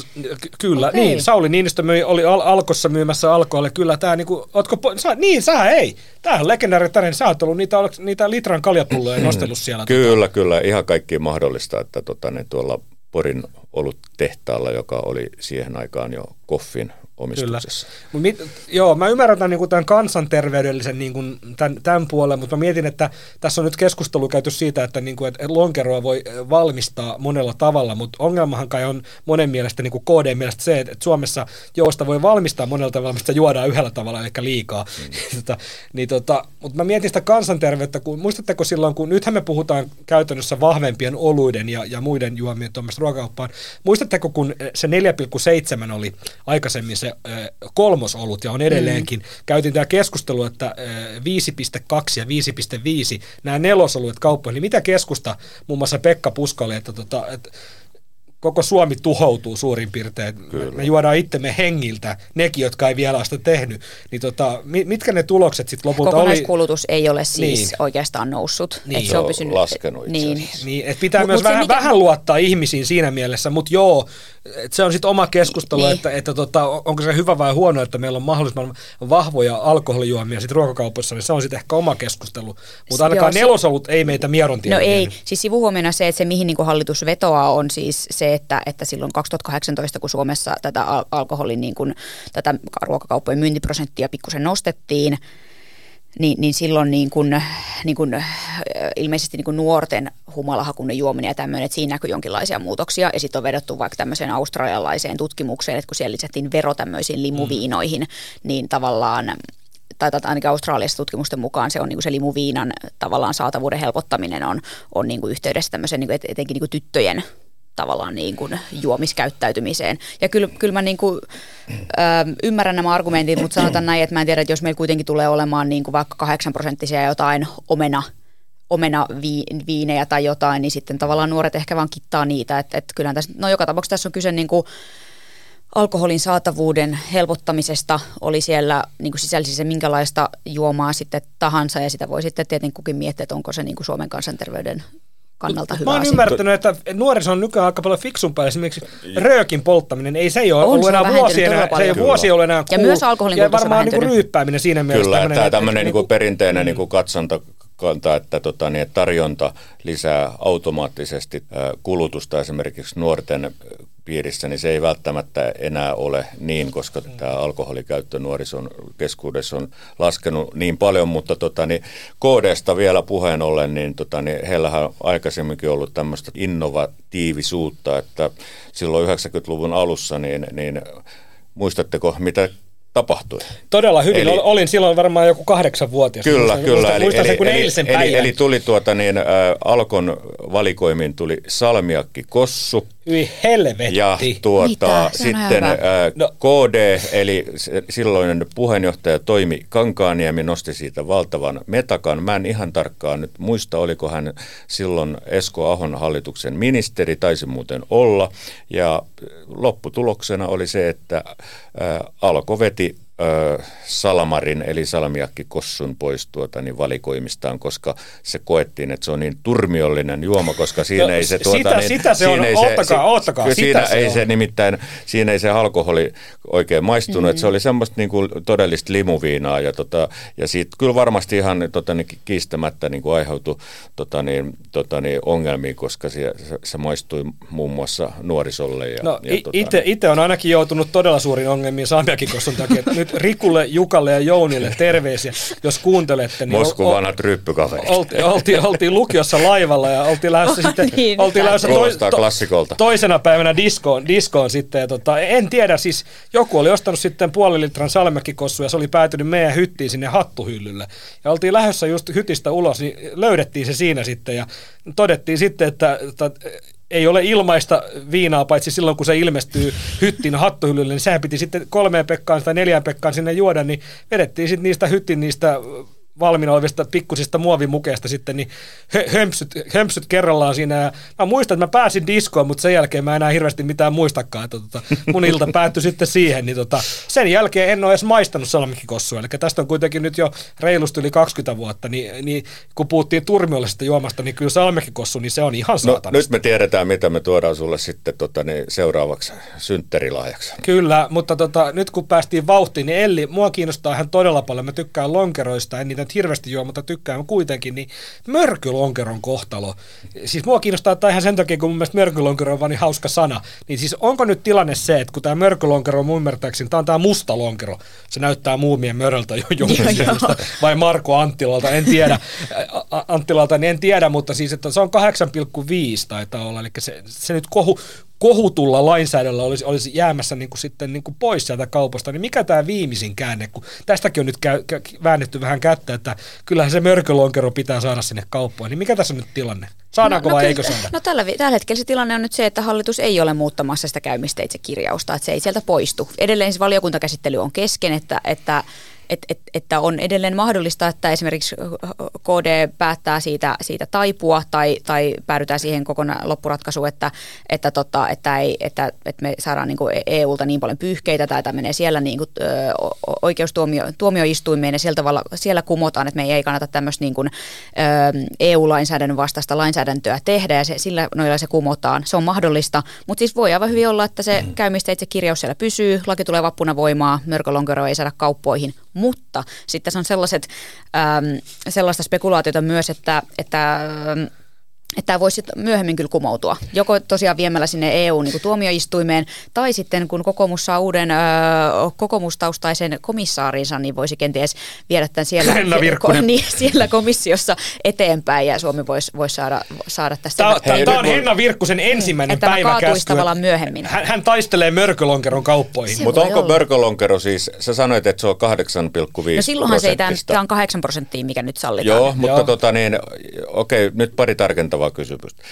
Kyllä, okay. Niin. Sauli Niinistö myi, oli al- Alkossa myymässä alkoholle. Kyllä tämä, niinku, ootko, sä, niin sä ei. Tämä on legendaarinen. Sä oot ollut niitä, niitä litran kaljapulloja nostellut siellä. Kyllä, tota. kyllä. Ihan kaikki mahdollista, että tota, niin tuolla Porin oluttehtaalla, joka oli siihen aikaan jo Koffin omistuksessa. Mit, joo, mä ymmärrän tämän, niin tämän kansanterveydellisen niin kuin tämän, tämän puolen, mutta mä mietin, että tässä on nyt keskustelu käyty siitä, että, niin kuin, että lonkeroa voi valmistaa monella tavalla, mutta ongelmahan kai on monen mielestä, niin kuin K D mielestä se, että Suomessa joosta voi valmistaa monella tavalla, mistä juodaan yhdellä tavalla, eli liikaa. Mm. tota, niin, tota, mutta mä mietin sitä kansanterveyttä, kun muistatteko silloin, kun nythän me puhutaan käytännössä vahvempien oluiden ja, ja muiden juomien tuommoista ruokakauppaan, muistatteko, kun se neljä pilkku seitsemän oli aikaisemmin se kolmosolut, ja on edelleenkin. Mm. Käytiin tämä keskustelu, että viisi pilkku kaksi ja viisi pilkku viisi, nämä nelosoluet kauppoihin, niin mitä keskusta, muun muassa Pekka Puska oli, että, tota, että koko Suomi tuhoutuu suurin piirtein. Me, me juodaan itsemme hengiltä, nekin, jotka ei vielä ole sitä tehnyt. Niin tota, mitkä ne tulokset sitten lopulta oli? Kokonaiskulutus ei ole siis niin. oikeastaan noussut. Niin. Et se on pysynyt laskenut itse niin. niin, että pitää mut, myös mut vähän, mikä... vähän luottaa ihmisiin siinä mielessä, mutta joo, että se on sitten oma keskustelu, niin. että, että tota, onko se hyvä vai huono, että meillä on mahdollisimman vahvoja alkoholijuomia sitten ruokakaupassa, niin se on sitten ehkä oma keskustelu. Mutta ainakaan joo, nelosolut ei meitä mierontia. No ei, vienyt. Siis sivuhuomiona se, että se mihin niin hallitus vetoaa on siis se, että, että silloin kaksituhattakahdeksantoista, kun Suomessa tätä al- alkoholin niin kuin, tätä ruokakauppojen myyntiprosenttia pikkusen nostettiin, Niin, niin silloin niin kun, niin kun, ilmeisesti niin kun nuorten humalahakuinen juominen ja tämmöinen, että siinä näkyy jonkinlaisia muutoksia. Ja sitten on vedottu vaikka tämmöiseen australialaiseen tutkimukseen, että kun siellä lisättiin vero tämmöisiin limuviinoihin, mm. niin tavallaan, tai ainakin Australiassa tutkimusten mukaan se on niin kuin se limuviinan tavallaan saatavuuden helpottaminen on, on niin kuin yhteydessä tämmöisen niin kuin etenkin niin kuin tyttöjen tavallaan niin kuin juomiskäyttäytymiseen. Ja kyllä, kyllä mä niin kuin, ö, ymmärrän nämä argumentit, mutta sanotaan näin, että mä en tiedä, että jos meillä kuitenkin tulee olemaan niin kuin vaikka kahdeksan prosenttisia jotain omena, omena viinejä tai jotain, niin sitten tavallaan nuoret ehkä vaan kittaa niitä. Että, että kyllähän tässä, no joka tapauksessa tässä on kyse niin kuin alkoholin saatavuuden helpottamisesta, oli siellä niin kuin sisälsi se minkälaista juomaa sitten tahansa, ja sitä voi sitten tietenkin kukin miettiä, että onko se niin kuin Suomen kansanterveyden kannalta hyvä Mä oon asia. ymmärtänyt, että nuoriso on nykyään aika paljon fiksumpaa. Esimerkiksi röökin polttaminen, ei se ei ole ollut enää vuosia, enää, se ei ole vuosia ollut enää ja cool. Myös alkoholin ja varmaan niin kuin ryyppääminen siinä mielessä. Kyllä, tämmöinen, tämä että, tämmöinen että, niin kuin perinteinen niin kuin katsonta kanta, että tota, niin, tarjonta lisää automaattisesti kulutusta esimerkiksi nuorten piirissä, niin se ei välttämättä enää ole niin, koska tämä alkoholikäyttö nuorison keskuudessa on laskenut niin paljon, mutta tota, niin K D:sta vielä puheen ollen, niin, tota, niin heillähän on aikaisemminkin ollut tämmöistä innovatiivisuutta, että silloin yhdeksänkymmentäluvun alussa, niin, niin muistatteko mitä tapahtui? Todella hyvin. Eli, olin silloin varmaan joku kahdeksanvuotias. Kyllä, muistan, kyllä. Muistan, eli, muistan eli, sen eli, eilisen eli, päivän. eli tuli tuota niin, ä, Alkon valikoimiin tuli salmiakki kossu. Hyi helvetti. Ja tuota, sitten ä, no. K D, eli silloinen puheenjohtaja Toimi Kankaaniemi nosti siitä valtavan metakan. Mä en ihan tarkkaan nyt muista, oliko hän silloin Esko Ahon hallituksen ministeri, taisi muuten olla. Ja lopputuloksena oli se, että ä, Alko veti ö, salamarin eli salmiakkikossun pois tuota, niin valikoimistaan, koska se koettiin, että se on niin turmiollinen juoma, koska siinä no, ei se... Tuota, sitä, niin, sitä se on, oottakaa, oottakaa. Sitä siinä se ei on. se nimittäin, siinä ei se alkoholi oikein maistunut, mm-hmm. että se oli semmoista niin kuin todellista limuviinaa ja, tota, ja siitä kyllä varmasti ihan tota, niin kiistämättä niin kuin aiheutui tota, niin, tota, niin ongelmia, koska se, se, se maistui muun muassa nuorisolle. Ja, no, ja, tota, ite, ite on ainakin joutunut todella suuriin ongelmiin salmiakkikossun takia. Nyt Rikulle, Jukalle ja Jounille terveisiä, jos kuuntelette. Niin Moskun vanhat ryppykaverit. Oltiin, oltiin, oltiin lukiossa laivalla ja oltiin lähdössä sitten niin, oltiin lähdössä toi, to, toisena päivänä diskoon, diskoon sitten. Ja tota, en tiedä, siis joku oli ostanut sitten puoli litran salmiakkikossu ja se oli päätynyt meidän hyttiin sinne hattuhyllylle. Ja oltiin lähdössä just hytistä ulos, niin löydettiin se siinä sitten ja todettiin sitten, että, että ei ole ilmaista viinaa, paitsi silloin, kun se ilmestyy hyttiin hattuhyllylle, niin sehän piti sitten kolmeen pekkaan tai neljään pekkaan sinne juoda, niin vedettiin sitten niistä hyttin niistä valmiina olevista pikkusista muovimukeista sitten, niin hömpsyt, hömpsyt kerrallaan siinä. Ja mä muistan, että mä pääsin diskoon, mutta sen jälkeen mä enää hirveästi mitään muistakaan. Että tota, mun ilta päättyi sitten siihen. Niin tota, sen jälkeen en ole edes maistanut salmiakkikossua. Eli tästä on kuitenkin nyt jo reilusti yli kaksikymmentä vuotta. Niin, niin kun puhuttiin turmiollisesta juomasta, niin kyllä salmiakkikossu, niin se on ihan saatanasta. No, nyt me tiedetään, mitä me tuodaan sulle sitten tota, niin seuraavaksi synttärilahjaksi. Kyllä, mutta tota, nyt kun päästiin vauhtiin, niin Elli, mua kiinnostaa ihan todella paljon. Mä tykkään lonkeroista, en niitä hirveästi juo, mutta tykkään kuitenkin, niin mörkylonkeron kohtalo. Siis mua kiinnostaa tämä ihan sen takia, kun mun mielestä mörkylonkero on vaan niin hauska sana. Niin siis onko nyt tilanne se, että kun tämä mörkylonkero on mun ymmärtääkseni, tämä on tämä musta lonkero. Se näyttää Muumien Möröltä jo jonkun vai Marko Anttilalta, en tiedä. Anttilalta, niin en tiedä, mutta siis että se on kahdeksan pilkku viisi taitaa olla, eli se, se nyt kohu, kohutulla lainsäädännöllä olisi, olisi jäämässä niin kuin sitten niin kuin pois sieltä kaupasta, niin mikä tämä viimeisin käänne, kun tästäkin on nyt käy, kä, väännetty vähän kättä, että kyllähän se mörkölonkero pitää saada sinne kauppoihin, niin mikä tässä on nyt tilanne? Saadaanko no, vai no, eikö saada? No tällä, tällä hetkellä se tilanne on nyt se, että hallitus ei ole muuttamassa sitä käymisteitse kirjausta, että se ei sieltä poistu. Edelleen se valiokuntakäsittely on kesken, että, että Että et, että on edelleen mahdollista, että esimerkiksi K D päättää siitä, siitä taipua tai, tai päädytään siihen kokonaan loppuratkaisuun, että, että, tota, että, ei, että, että me saadaan niin kuin E U:lta niin paljon pyyhkeitä tai tämä menee siellä niin kuin, ö, oikeustuomioistuimeen ja sieltä tavalla, siellä kumotaan, että me ei kannata tämmöistä niin kuin, ö, E U-lainsäädännön vastaista lainsäädäntöä tehdä ja se, sillä noilla se kumotaan. Se on mahdollista, mutta siis voi aivan hyvin olla, että se käymisteitse kirjaus siellä pysyy, laki tulee vappuna voimaan, mörkölonkero ei saada kauppoihin. Mutta sitten se on sellaiset, ähm, sellaista spekulaatiota myös, että, että, ähm, että tämä voisi myöhemmin kyllä kumoutua. Joko tosiaan viemällä sinne E U-tuomioistuimeen, tai sitten kun kokoomus saa uuden äh, kokoomustaustaisen komissaarinsa, niin voisi kenties viedä tämän siellä, ko, niin, siellä komissiossa eteenpäin, ja Suomi voisi, voisi saada, saada tästä. Tämä, tämä on Henna Virkkusen ensimmäinen että päiväkäsky. Tavallaan myöhemmin. Hän, hän taistelee mörkölonkeron kauppoihin. Mutta onko mörkölonkero siis, sä sanoit, että se on kahdeksan pilkku viisi No silloinhan se ei, tämä on kahdeksan prosenttia, mikä nyt sallitaan. Joo, mutta Joo. Tota niin, okei, nyt pari tarkentavaa kysymystä.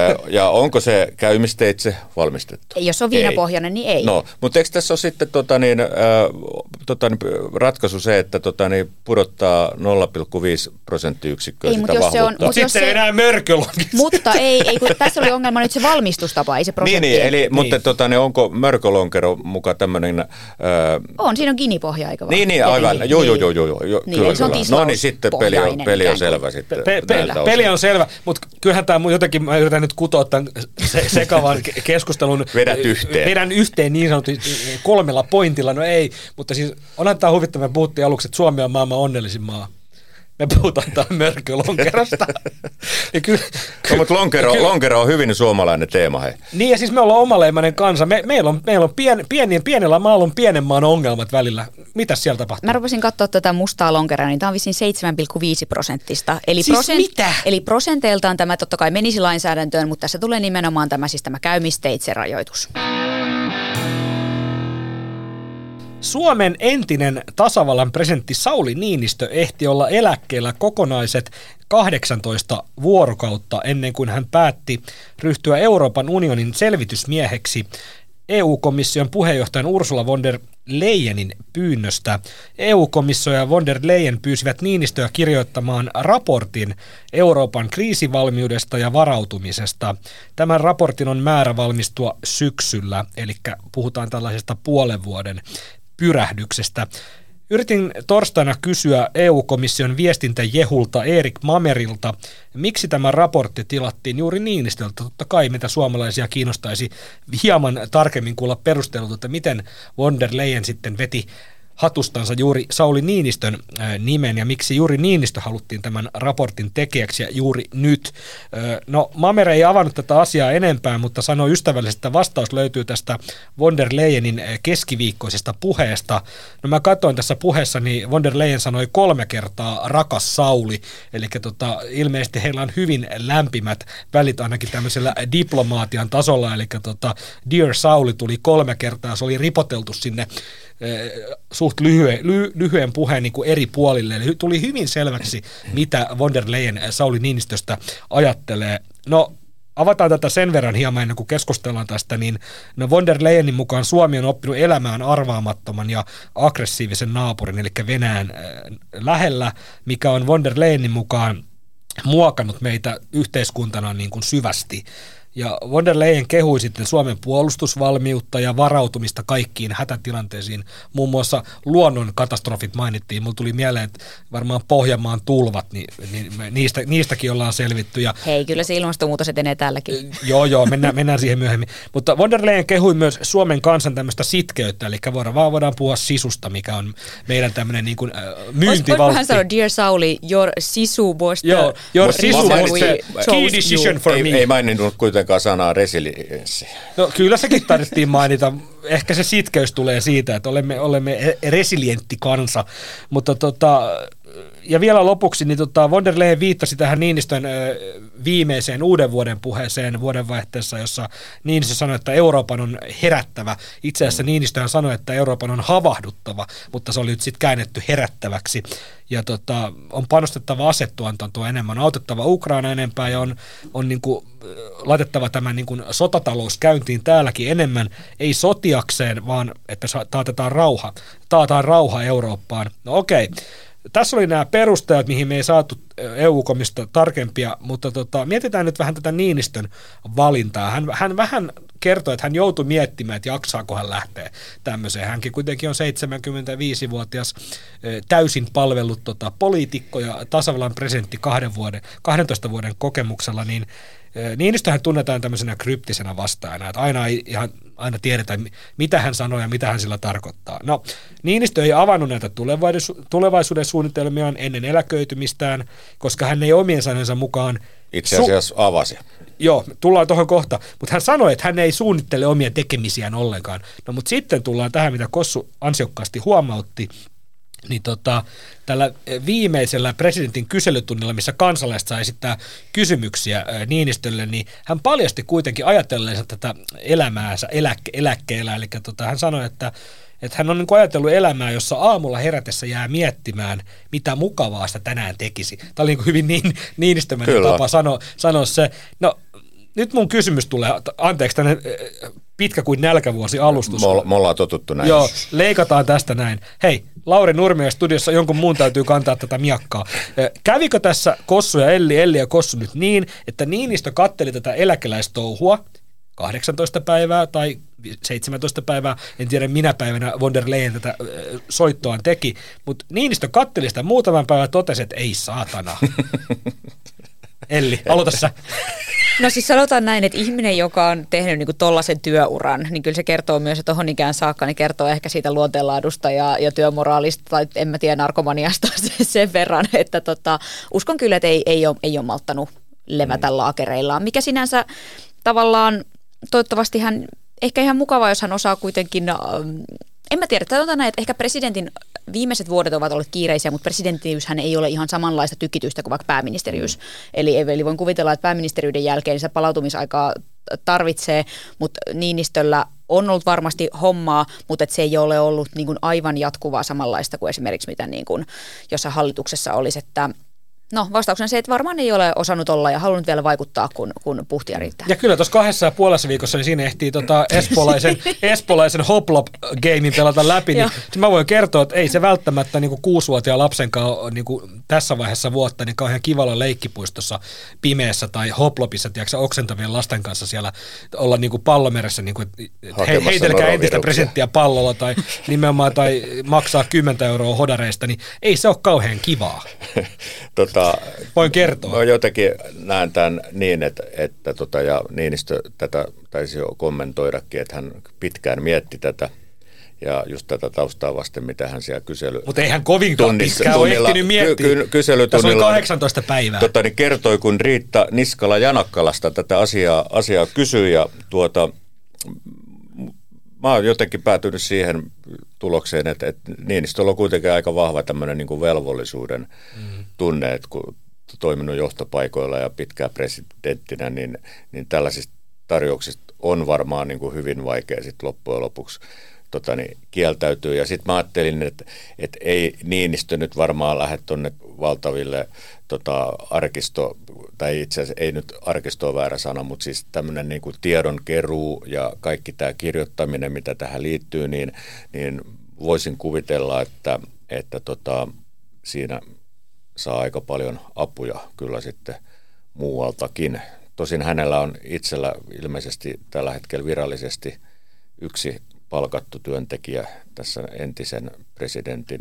Ja onko se käymisteitse valmistettu? Jos on viinapohjainen, niin ei. No, mutta eikö tässä ole sitten tota niin, äh, tota niin, ratkaisu se, että tota niin, pudottaa nolla pilkku viisi prosenttiyksikköä sitä vahvuutta? Mutta sitten ei enää mörkölonkero. Mutta ei, ei kun tässä oli ongelma nyt se valmistustapa, ei se prosentti. Niin, niin eli, niin. Mutta tota, niin, onko mörkölonkero mukaan tämmöinen... Äh, on, siinä on ginipohja, eikö vaan? Niin, niin aivan. Joo, joo, joo, joo. Jo, niin, kyllä, se on kyllä. No niin, sitten peli on, peli on selvä sitten. Pe, pe, peli on selvä, mutta kyllähän tämä jotenkin, mä yritän nyt kutoa tämän se, sekavan keskustelun. Vedät yhteen. Vedän yhteen niin sanotusti kolmella pointilla, no ei, mutta siis onhan tämä huvittava, me puhuttiin aluksi, että Suomi on maailman onnellisin maa. Me puhutaan tämän mörkölonkerosta. kyllä, no, mutta lonkero, kyllä, lonkero on hyvin suomalainen teema. Hei. Niin ja siis me ollaan omaleimainen kansa. Me, meillä on, meillä on pien, pieni, pienellä maalla on pienen maan ongelmat välillä. Mitäs siellä tapahtuu? Mä rupesin katsoa tätä mustaa lonkeroa, niin tämä on vissiin seitsemän pilkku viisi prosenttista. Eli, siis prosent, mitä? eli prosenteiltaan tämä totta kai menisi lainsäädäntöön, mutta tässä tulee nimenomaan tämä, siis tämä käymisteitse rajoitus. Suomen entinen tasavallan presidentti Sauli Niinistö ehti olla eläkkeellä kokonaiset kahdeksantoista vuorokautta ennen kuin hän päätti ryhtyä Euroopan unionin selvitysmieheksi E U-komission puheenjohtajan Ursula von der Leyenin pyynnöstä. E U-komissio ja von der Leyen pyysivät Niinistöä kirjoittamaan raportin Euroopan kriisivalmiudesta ja varautumisesta. Tämän raportin on määrä valmistua syksyllä, eli puhutaan tällaisesta puolen vuoden pyrähdyksestä. Yritin torstaina kysyä E U-komission viestintäjehulta Erik Mamerilta, miksi tämä raportti tilattiin juuri Niinistöltä. Totta kai mitä suomalaisia kiinnostaisi hieman tarkemmin kuulla perustelut, että miten von der Leyen sitten veti hatustansa juuri Sauli Niinistön nimen ja miksi juuri Niinistö haluttiin tämän raportin tekijäksi ja juuri nyt. No Mamer ei avannut tätä asiaa enempää, mutta sanoi ystävällisesti, että vastaus löytyy tästä von der Leyenin keskiviikkoisesta puheesta. No mä katsoin tässä puheessa, niin von der Leyen sanoi kolme kertaa rakas Sauli, eli tota, ilmeisesti heillä on hyvin lämpimät välit ainakin tämmöisellä diplomaatian tasolla, eli tota, Dear Sauli tuli kolme kertaa, se oli ripoteltu sinne suht lyhyen, ly, lyhyen puheen niin kuin eri puolille. Eli tuli hyvin selväksi, mitä von der Leyen Sauli Niinistöstä ajattelee. No, avataan tätä sen verran hieman ennen kuin keskustellaan tästä, niin no von der Leyenin mukaan Suomi on oppinut elämään arvaamattoman ja aggressiivisen naapurin, eli Venäjän lähellä, mikä on von der Leyenin mukaan muokannut meitä yhteiskuntana niin kuin syvästi. Ja von der Leyen kehui sitten Suomen puolustusvalmiutta ja varautumista kaikkiin hätätilanteisiin. Muun muassa luonnon katastrofit mainittiin. Mulla tuli mieleen, että varmaan Pohjanmaan tulvat, niin, niin niistä, niistäkin ollaan selvitty. Ja hei, kyllä se ilmastonmuutos etenee täälläkin. Joo, joo, mennään, mennään siihen myöhemmin. Mutta von der Leyen kehui myös Suomen kansan tämmöistä sitkeyttä, eli voidaan, vaan voidaan puhua sisusta, mikä on meidän tämmöinen niin kuin, äh, myyntivaltti. Voisi vähän sanoa, Dear Sauli, your sisu was the joo, your sisu was the key decision for ei, me. Ei maininnut kuitenkaan sanaa resilienssi. No kyllä sekin tarvittiin mainita. Ehkä se sitkeys tulee siitä, että olemme, olemme resilientti kansa. Mutta tota, ja vielä lopuksi, niin tota, von der Leyen viittasi tähän Niinistön ö, viimeiseen uuden vuoden puheeseen vuodenvaihteessa, jossa Niinistö sanoi, että Euroopan on herättävä. Itse asiassa Niinistöhän sanoi, että Euroopan on havahduttava, mutta se oli nyt sitten käännetty herättäväksi. Ja tota, on panostettava asetuotantoa enemmän, on autettava Ukraina enempää ja on, on niin kuin laitettava tämän niin kuin sotatalous käyntiin täälläkin enemmän, ei sotiakseen, vaan että taatetaan rauha, taataan rauha Eurooppaan. No okei. Tässä oli nämä perusteet, mihin me ei saatu E U-komista tarkempia, mutta tota, mietitään nyt vähän tätä Niinistön valintaa. Hän, hän vähän kertoi, että hän joutui miettimään, että jaksaako hän lähteä tämmöiseen. Hänkin kuitenkin on seitsemänkymmentäviisivuotias täysin palvellut tota, poliitikko ja tasavallan presidentti kahden vuoden, kahdentoista vuoden kokemuksella, niin Niinistöhän tunnetaan tämmöisenä kryptisenä vastaajana, että aina ei ihan aina tiedetä, mitä hän sanoo ja mitä hän sillä tarkoittaa. No, Niinistö ei avannut näitä tulevaisuuden suunnitelmiaan ennen eläköitymistään, koska hän ei omien sanensa mukaan itse asiassa su- avasi. Joo, tullaan tuohon kohta, mutta hän sanoi, että hän ei suunnittele omia tekemisiään ollenkaan. No, mutta sitten tullaan tähän, mitä Kossu ansiokkaasti huomautti, niin tota, tällä viimeisellä presidentin kyselytunnilla, missä kansalaiset saa esittää kysymyksiä Niinistölle, niin hän paljasti kuitenkin ajatelleensa tätä elämäänsä eläkke, eläkkeellä. Eli tota, hän sanoi, että, että hän on niin kuin ajatellut elämää, jossa aamulla herätessä jää miettimään, mitä mukavaa sitä tänään tekisi. Tämä oli niin kuin hyvin niin, niinistömäinen tapa sanoa, sanoa se. No, nyt mun kysymys tulee, anteeksi, tänne pitkä kuin nälkävuosi alustus. Me, me ollaan totuttu näin. Joo, leikataan tästä näin. Hei, Lauri Nurmio studiossa, jonkun muun täytyy kantaa tätä miakkaa. Kävikö tässä Kossu ja Elli, Elli ja Kossu nyt niin, että Niinistö katteli tätä eläkeläistouhua kahdeksantoista päivää tai seitsemäntoista päivää, en tiedä minä päivänä von der Leyen tätä soittoaan teki, mutta Niinistö katteli sitä muutaman päivän, totesi, että ei saatana. Elli, aloita sä. No siis sanotaan näin, että ihminen, joka on tehnyt niinku tollaisen työuran, niin kyllä se kertoo myös, että tohon ikään saakka, niin kertoo ehkä siitä luonteenlaadusta ja, ja työmoraalista, tai en mä tiedä narkomaniasta sen verran, että tota, uskon kyllä, että ei, ei, ole, ei ole malttanut levätä laakereillaan, mikä sinänsä tavallaan, toivottavasti hän, ehkä ihan mukavaa, jos hän osaa kuitenkin, ähm, en mä tiedä, sanotaan näin, että ehkä presidentin viimeiset vuodet ovat olleet kiireisiä, mutta presidenttiyshän ei ole ihan samanlaista tykitystä kuin vaikka pääministeriys. Mm. Eli, eli voin kuvitella, että pääministeriyden jälkeen se palautumisaikaa tarvitsee, mutta Niinistöllä on ollut varmasti hommaa, mutta et se ei ole ollut niin kuin aivan jatkuvaa samanlaista kuin esimerkiksi mitä niin kuin jossain hallituksessa olisi, että No vastauksena se, että varmaan ei ole osannut olla ja halunnut vielä vaikuttaa, kun, kun puhtia riittää. Ja kyllä tuossa kahdessa ja puolessa viikossa niin siinä ehtii tota espolaisen, espolaisen hoplop-gamein pelata läpi. Niin mä voin kertoa, että ei se välttämättä niin kuin kuusivuotiaan lapsen kanssa niin kuin tässä vaiheessa vuotta niin kauhean kivalla leikkipuistossa pimeässä tai hoplopissa, tiedätkö, oksentavien lasten kanssa siellä olla niin kuin pallomeressä, niin kuin, he, heitelkää entistä presenttiä pallolla tai nimenomaan tai maksaa kymmentä euroa hodareista, niin ei se ole kauhean kivaa. tota, Voin kertoa. Mä jotenkin näen tämän niin, että, että tota, ja Niinistö tätä taisi jo kommentoidakin, että hän pitkään mietti tätä. Ja just tätä taustaa vasten, mitä hän siellä kysely... Mutta eihän kovinkaan pitkään ole ehtinyt miettiä. Ky- kyselytunnilla, tässä on kahdeksantoista päivää. Tota, niin kertoi, kun Riitta Niskala-Janakkalasta tätä asiaa, asiaa kysyi. Ja tuota, mä oon jotenkin päätynyt siihen tulokseen, että, että Niinistöllä on kuitenkin aika vahva tämmöinen niin kuin velvollisuuden mm. tunne, että kun toiminut johtopaikoilla ja pitkään presidenttinä, niin, niin tällaisista tarjouksista on varmaan niin kuin hyvin vaikea sitten loppujen lopuksi Tota, niin, kieltäytyy. Ja sitten mä ajattelin, että, että ei Niinistö nyt varmaan lähde tuonne valtaville tota, arkisto, tai itse asiassa ei nyt arkisto ole väärä sana, mutta siis tämmöinen niin kuin tiedonkeruu ja kaikki tämä kirjoittaminen, mitä tähän liittyy, niin, niin voisin kuvitella, että, että tota, siinä saa aika paljon apuja kyllä sitten muualtakin. Tosin hänellä on itsellä ilmeisesti tällä hetkellä virallisesti yksi palkattu työntekijä tässä entisen presidentin,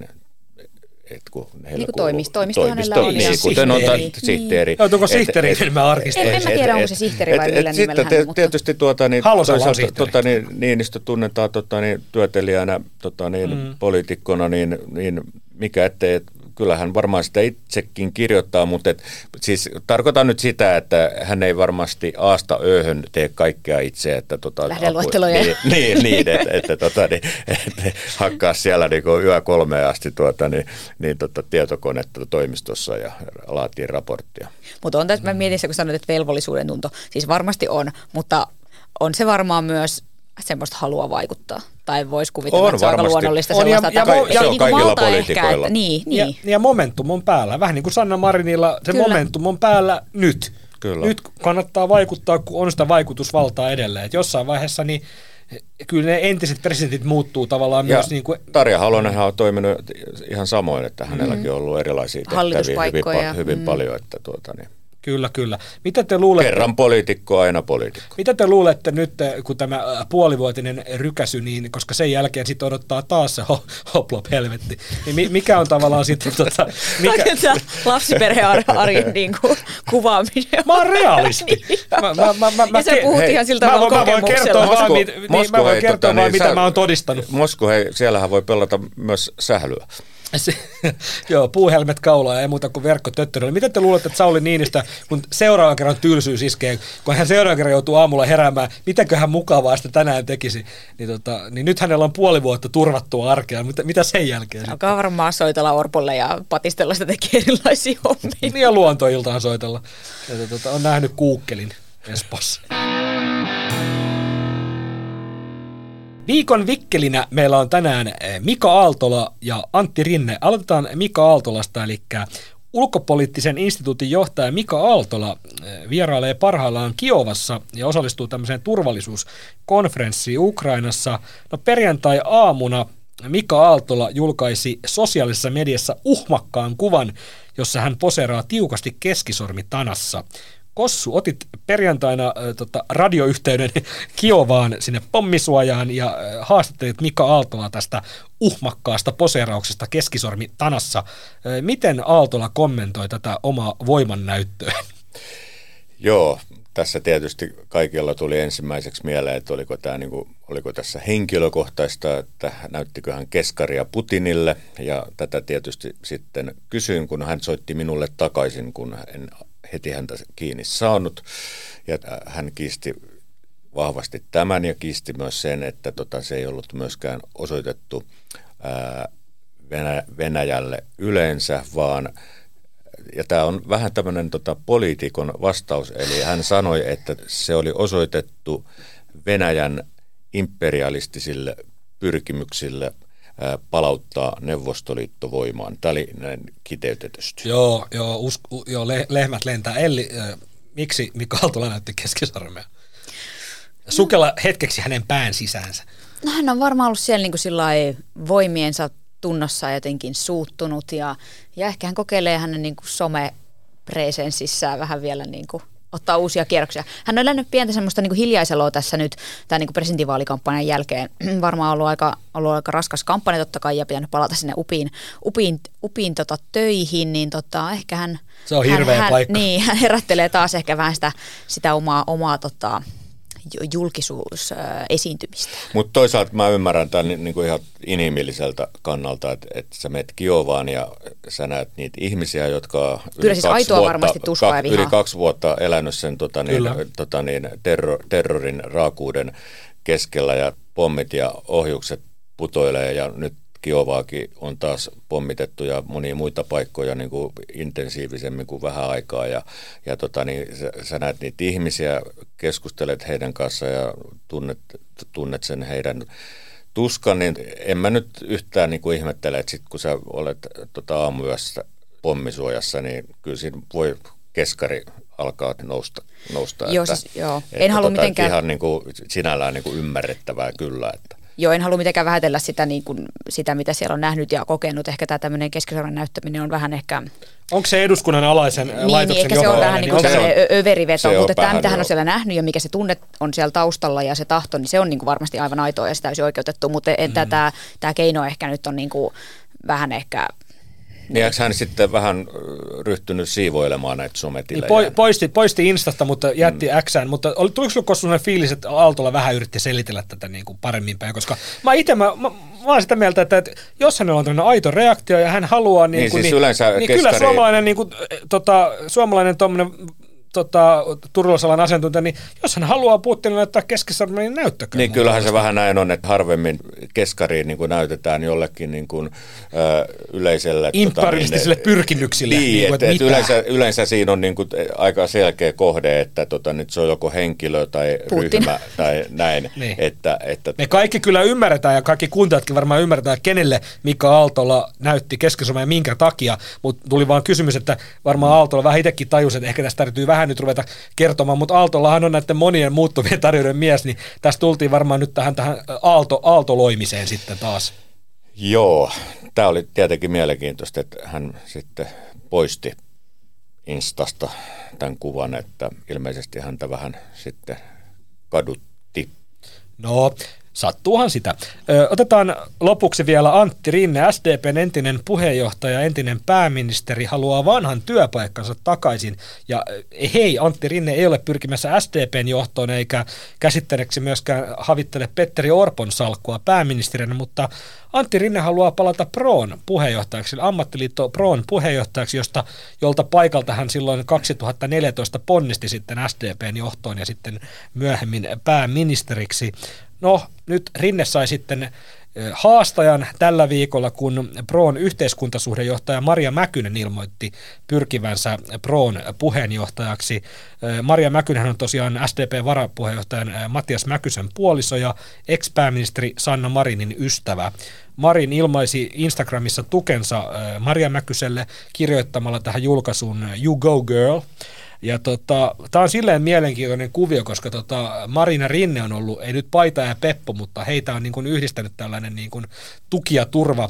et kun heillä niin kuin kuuluu, toimisto, toimisto hänellä on. Niin, ja kuten on sihteeri. Joutuuko sihteeri ilmeä arkisteen? En, en mä tiedä, onko se sihteeri vai millä nimellä hän. Sitten tietysti tuota, niin, toisaalta tota, niin, Niinistö tunnetaan tota, niin, työtelijänä, tota, niin, mm. poliitikkona, niin, niin mikä ettei, kyllähän varmaan sitä itsekin kirjoittaa, mutta et, siis tarkoitan nyt sitä, että hän ei varmasti aasta ööhön tee kaikkea itse. Että, tota, lähdeluetteloja. Niin, niin, niin että, että, tota, niin, että hakkaa siellä niin yö kolmeen asti tuota, niin, niin, tota, tietokonetta toimistossa ja laatii raporttia. Mutta on tässä, mä mietin se, kun sanoit, että velvollisuuden tunto, siis varmasti on, mutta on se varmaan myös semmoista halua vaikuttaa. Tai voisi kuvitella, on, että se on aika luonnollista on, sellaista. Ja, ja, ja, ja, se on niin kaikilla poliitikoilla. Niin, niin. Ja, ja momentum on päällä. Vähän niin kuin Sanna Marinilla, se Kyllä. momentum on päällä nyt. Kyllä. Nyt kannattaa vaikuttaa, kun on sitä vaikutusvaltaa edelleen. Et jossain vaiheessa niin kyllä ne entiset presidentit muuttuu tavallaan ja myös. Niin kuin Tarja Halonenhan on toiminut ihan samoin, että hänelläkin on ollut erilaisia tehtäviä hyvin, hyvin mm. paljon. Että tuota, niin. Kyllä, kyllä. Mitä te luulette, Kerran poliitikko, aina poliitikko. Mitä te luulette nyt, kun tämä puolivuotinen rykäsy, niin, koska sen jälkeen sitten odottaa taas se hoplop helvetti, niin mikä on tavallaan sitten tota, mikä... lapsiperhearjen niin kuin kuvaaminen. Mä oon realisti. mä, mä, mä, mä, mä, ja sä puhut hei, ihan siltä mä, tavalla mä voin kertoa kokemuksella. vaan, mit, niin, mä voin kertoa tota, vaan niin, mitä sä, mä oon todistanut. Mosko, hei, siellähän voi pelata myös sählyä. Se, joo, puuhelmet kaulaa ja ei muuta kuin verkkotöttöröllä. Mitä te luulette, että Sauli Niinistö, kun seuraavan kerran tylsyys iskee, kun hän seuraavan kerran joutuu aamulla heräämään, mitäköhän mukavaa sitä tänään tekisi, niin, tota, niin nyt hänellä on puoli vuotta turvattua arkea. Mitä, mitä sen jälkeen? Alkaa varmaan soitella Orpolle ja patistella sitä tekee erilaisia hommia. Niin ja luontoiltaan soitella. Ja, tota, on nähnyt kuukkelin Espoossa. Viikon vikkelinä meillä on tänään Mika Aaltola ja Antti Rinne. Aloitetaan Mika Aaltolasta, eli ulkopoliittisen instituutin johtaja Mika Aaltola vierailee parhaillaan Kiovassa ja osallistuu tämmöiseen turvallisuuskonferenssiin Ukrainassa. No perjantai-aamuna Mika Aaltola julkaisi sosiaalisessa mediassa uhmakkaan kuvan, jossa hän poseeraa tiukasti keskisormi tanassa. Kossu, otit perjantaina äh, tota, radioyhteyden Kiovaan sinne pommisuojaan ja äh, haastattelit Mika Aaltola tästä uhmakkaasta poseerauksesta keskisormi tanassa. Äh, miten Aaltola kommentoi tätä omaa voimannäyttöä? Joo, tässä tietysti kaikilla tuli ensimmäiseksi mieleen, että oliko, tämä, niin kuin, oliko tässä henkilökohtaista, että näyttikö hän keskaria Putinille. Ja tätä tietysti sitten kysyin, kun hän soitti minulle takaisin, kun en heti häntä kiinni saanut, ja hän kiisti vahvasti tämän ja kiisti myös sen, että tota, se ei ollut myöskään osoitettu ää, Venä, Venäjälle yleensä, vaan, ja tämä on vähän tämmöinen tota, poliitikon vastaus, eli hän sanoi, että se oli osoitettu Venäjän imperialistisille pyrkimyksille palauttaa Neuvostoliitto voimaan. Tämä oli näin kiteytetysti. Joo, joo, usko, joo le, lehmät lentää. Elli, äh, miksi Mika Aaltola näytti keskisormea? Sukella hetkeksi hänen pään sisäänsä. No hän on varmaan ollut siellä niin kuin sillai voimiensa tunnossa jotenkin suuttunut ja, ja ehkä hän kokeilee hänen niin kuin some-presenssissään vähän vielä niin kuin ottaa uusia kierroksia. Hän on elänyt pientä semmoista niin kuin hiljaiseloa tässä nyt tämän niin kuin presidentinvaalikampanjan jälkeen. Varmaan ollut aika, ollut aika raskas kampanja totta kai ja pitänyt palata sinne upiin, upiin, upiin tota, töihin, niin tota, ehkä hän... Se on hirveä hän, paikka. Niin, hän herättelee taas ehkä vähän sitä, sitä omaa, omaa tota, julkisuusesiintymistä. Mutta toisaalta mä ymmärrän tämän niin kuin ihan inhimilliseltä kannalta, että, että sä menet Kiovaan ja sä näet niitä ihmisiä, jotka Kyllä siis aitoa vuotta, varmasti tuskaa ja vihaa. Yli kaksi vuotta elänyt sen tota niin, tota niin, terror, terrorin raakuuden keskellä ja pommit ja ohjukset putoilee ja nyt Kiovaakin on taas pommitettu ja monia muita paikkoja niin kuin intensiivisemmin kuin vähän aikaa ja, ja tota, niin, sä, sä näet niitä ihmisiä, keskustelet heidän kanssaan ja tunnet, tunnet sen heidän tuskan, niin en mä nyt yhtään niin kuin ihmettele, että sit kun sä olet tota, aamuyössä pommisuojassa, niin kyllä siinä voi keskari alkaa nousta. nousta joo, että, siis, joo. Että, en halua tota, mitenkään... Ihan niin kuin, sinällään niin kuin ymmärrettävää kyllä, että Joo, en halua mitenkään vähätellä sitä, niin kuin, sitä, mitä siellä on nähnyt ja kokenut. Ehkä tämä tämmöinen keskisormen näyttäminen on vähän ehkä... Onko se eduskunnan alaisen niin, laitoksen niin, ehkä se on vähän niin kuin tämmöinen överiveto, mutta tämä, mitä hän on siellä nähnyt ja mikä se tunne on siellä taustalla ja se tahto, niin se on niin kuin varmasti aivan aitoa ja se täysin oikeutettu, mutta mm. tämä, tämä keino ehkä nyt on niin kuin vähän ehkä... Niin eikö hän sitten vähän ryhtynyt siivoilemaan näitä sometilejä? Niin poisti, poisti Instasta, mutta jätti mm. Xään, mutta oli, tuliko sinulle sellainen fiilis, että Aaltola vähän yritti selitellä tätä niin kuin paremmin päin, koska mä itse mä, mä, mä olen sitä mieltä, että, että jos hänellä on tämmöinen aito reaktio ja hän haluaa, niin, niin, kuin, siis niin, niin niin kyllä suomalainen, niin kuin, tota, suomalainen tommoinen Tota, turvallisuusalan asiantuntija, niin jos hän haluaa Putinille näyttää keskisarmen, niin näyttäkö. Niin kyllähän se vähän näin on, että harvemmin keskariin niin kuin näytetään jollekin niin kuin, ö, yleiselle... imperialistisille tota, niin, pyrkimyksille. Niin, niin että et yleensä, yleensä siinä on niin kuin aika selkeä kohde, että tota, nyt se on joko henkilö tai Putin. Ryhmä tai näin. niin. että, että, Me kaikki kyllä ymmärretään ja kaikki kuuntajatkin varmaan ymmärretään, kenelle Mika Aaltola näytti keskisormen ja minkä takia, mutta tuli vaan kysymys, että varmaan Aaltola vähän itsekin tajusi, että ehkä tästä täytyy vähän nyt ruveta kertomaan, mutta Aaltolahan on näiden monien muuttuvien tarjoiden mies, niin tässä tultiin varmaan nyt tähän, tähän aalto, aaltoloimiseen sitten taas. Joo, tämä oli tietenkin mielenkiintoista, että hän sitten poisti Instasta tämän kuvan, että ilmeisesti häntä vähän sitten kadutti. No, sattuuhan sitä. Ö, otetaan lopuksi vielä Antti Rinne, S D P:n entinen puheenjohtaja, entinen pääministeri, haluaa vanhan työpaikkansa takaisin. Ja hei, Antti Rinne ei ole pyrkimässä S D P:n johtoon eikä käsittääkseni myöskään havittele Petteri Orpon salkkua pääministerinä, mutta Antti Rinne haluaa palata Proon puheenjohtajaksi, ammattiliitto Proon puheenjohtajaksi, josta, jolta paikalta hän silloin kaksituhattaneljätoista ponnisti sitten S D P:n johtoon ja sitten myöhemmin pääministeriksi. No, nyt Rinne sai sitten haastajan tällä viikolla, kun Proon yhteiskuntasuhdejohtaja Maria Mäkynen ilmoitti pyrkivänsä Proon puheenjohtajaksi. Maria Mäkynen on tosiaan S D P-varapuheenjohtajan Matias Mäkysen puoliso ja ex-pääministeri Sanna Marinin ystävä. Marin ilmaisi Instagramissa tukensa Maria Mäkyselle kirjoittamalla tähän julkaisuun You Go Girl. Ja tota, tämä on silleen mielenkiintoinen kuvio, koska tota, Marina Rinne on ollut, ei nyt Paita ja Peppo, mutta heitä on niin kuin yhdistänyt tällainen niin kuin tuki ja turva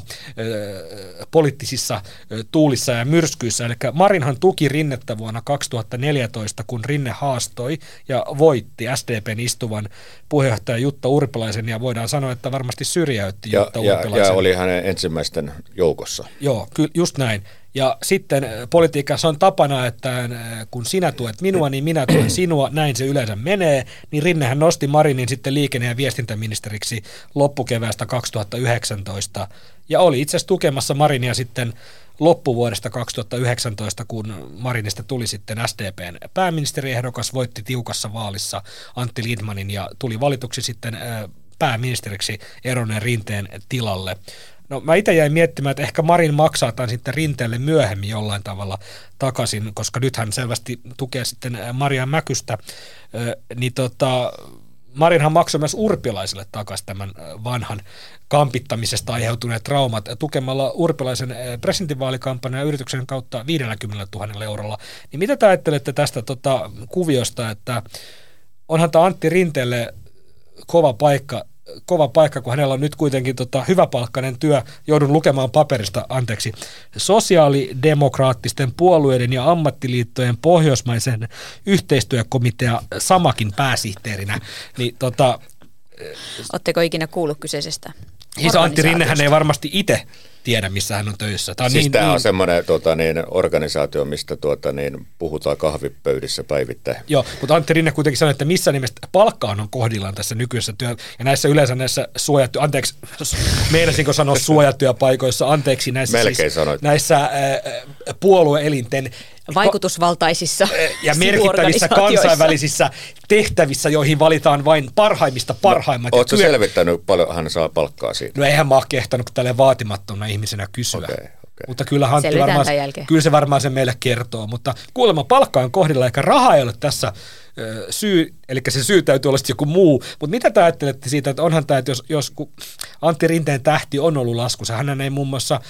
ö, poliittisissa ö, tuulissa ja myrskyissä. Eli Marinhan tuki Rinnettä vuonna kaksituhattaneljätoista, kun Rinne haastoi ja voitti S D P:n istuvan puheenjohtaja Jutta Urpilaisen, ja voidaan sanoa, että varmasti syrjäytti ja, Jutta ja, Urpilaisen. Ja oli hänen ensimmäisten joukossa. Joo, kyllä just näin. Ja sitten politiikassa on tapana, että kun sinä tuet minua, niin minä tuen sinua, näin se yleensä menee, niin Rinnehän nosti Marinin sitten liikenne- ja viestintäministeriksi loppukeväästä kaksituhattayhdeksäntoista, ja oli itse asiassa tukemassa Marinia sitten loppuvuodesta kaksituhattayhdeksäntoista, kun Marinista tuli sitten S D P:n pääministeriehdokas, voitti tiukassa vaalissa Antti Lindmanin ja tuli valituksi sitten pääministeriksi eroneen Rinteen tilalle. No mä itse jäin miettimään, että ehkä Marin maksaa tämän sitten Rinteelle myöhemmin jollain tavalla takaisin, koska nyt hän selvästi tukee sitten Maria Mäkystä, niin tota, Marinhan maksoi myös Urpilaiselle takaisin tämän vanhan kampittamisesta aiheutuneet traumat tukemalla Urpilaisen presidentinvaalikampanjan yrityksen kautta viidelläkymmenellätuhannella eurolla. Niin mitä te ajattelette tästä tota, kuviosta, että onhan tämä Antti Rinteelle kova paikka, kova paikka, kun hänellä on nyt kuitenkin tota, hyväpalkkainen työ, joudun lukemaan paperista, anteeksi, sosiaalidemokraattisten puolueiden ja ammattiliittojen pohjoismaisen yhteistyökomitea Samakin pääsihteerinä. Niin, tota, Oletteko ikinä kuullut kyseisestä? Siis Antti Rinnehän ei varmasti itse tiedä, missä hän on töissä. Tämä on, siis niin, tämä niin, on semmoinen tuota, niin, organisaatio, mistä tuota, niin, puhutaan kahvipöydissä päivittäin. Joo, mutta Antti Rinne kuitenkin sanoi, että missä nimessä palkkaan on kohdillaan tässä nykyisessä työ, ja näissä yleensä näissä suojattu, anteeksi, meinasinko sanoa suojatyöpaikoissa, anteeksi näissä, siis, näissä äh, puolueelinten vaikutusvaltaisissa ja merkittävissä kansainvälisissä tehtävissä, joihin valitaan vain parhaimmista parhaimmat. No, oletko työ... selvittänyt, paljon hän saa palkkaa siitä? No eihän mä ole kehtanut tälleen vaatimattomana ihmisenä kysyä. Okay, okay. Mutta kyllä Antti varmaan, kyllä se varmaan se meille kertoo. Mutta kuulemma palkka on kohdilla, eikä raha ei ole tässä ö, syy, eli se syy täytyy olla joku muu. Mutta mitä te ajattelette siitä, että onhan tämä, että jos, jos Antti Rinteen tähti on ollut laskussa, hän ei muun muassa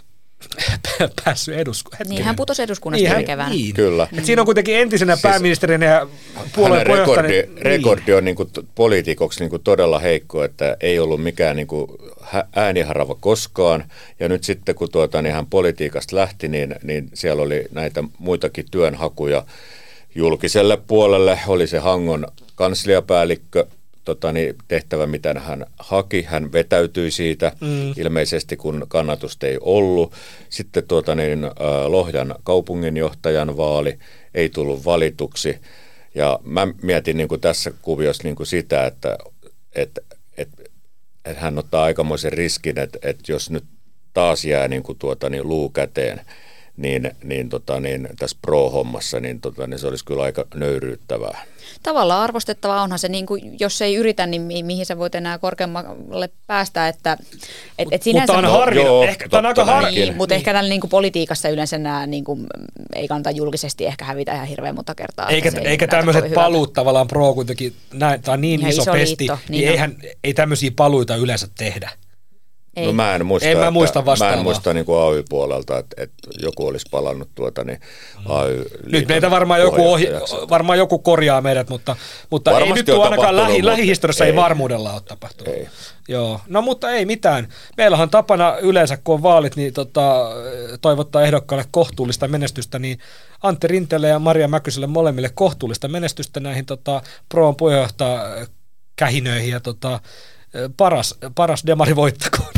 päässyt eduskuntaan. Niin, hän putosi eduskunnasta niin, kevään. Niin. Kyllä. Et siinä on kuitenkin entisenä siis pääministerinä ja puolueen puheenjohtajana. Rekordi, niin. rekordi on niinku poliitikoksi niinku todella heikko, että ei ollut mikään niinku ääniharava koskaan. Ja nyt sitten kun tuota, niin hän politiikasta lähti, niin, niin siellä oli näitä muitakin työnhakuja julkiselle puolelle. Oli se Hangon kansliapäällikkö. Tota, niin tehtävä, mitä hän haki, hän vetäytyi siitä mm. ilmeisesti, kun kannatusta ei ollut. Sitten tuota, niin, äh, Lohjan kaupunginjohtajan vaali ei tullut valituksi. Ja mä mietin niin kuin tässä kuviossa niin kuin sitä, että et, et, et hän ottaa aikamoisen riskin, että et jos nyt taas jää niin kuin tuota, niin luu käteen, niin, niin, tota, niin tässä pro-hommassa, niin, tota, niin se olisi kyllä aika nöyryyttävää. Tavallaan arvostettavaa onhan se, niin kuin, jos ei yritä, niin mi- mihin sä voit enää korkeammalle päästä. Että, et, et mutta on harvina, joo, ehkä, tämä on aika harvina. Niin, mutta niin. Ehkä tällä niin kuin politiikassa yleensä nämä niin kuin, ei kannata julkisesti ehkä hävitä ihan hirveän monta kertaa. Eikä, eikä tämmöiset paluut tavallaan pro kuitenkin, tämä on niin iso, iso pesti, liitto, niin, niin eihän, ei tämmöisiä paluita yleensä tehdä. Ei. No mä en muista, en mä muista, mä en muista niin kuin A Y-puolelta, että, että joku olisi palannut tuota niin A Y-liiton. Nyt meitä varmaan joku, ohi, varmaan joku korjaa meidät, mutta, mutta ei nyt tuo ainakaan lähi, lähihistoriassa ei. ei varmuudella ole tapahtunut. Ei. Joo. No mutta ei mitään. Meillähän on tapana yleensä, kun on vaalit, niin tota, toivottaa ehdokkaalle kohtuullista menestystä, niin Antti Rinteelle ja Maria Mäkyselle molemmille kohtuullista menestystä näihin tota, Proon puheenjohtaja kähinöihin ja tota, paras, paras demari voittakoon.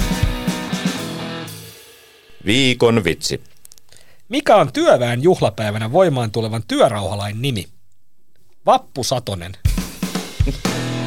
Viikon vitsi. Mikä on työväen juhlapäivänä voimaan tulevan työrauhalain nimi? Vappu Satonen.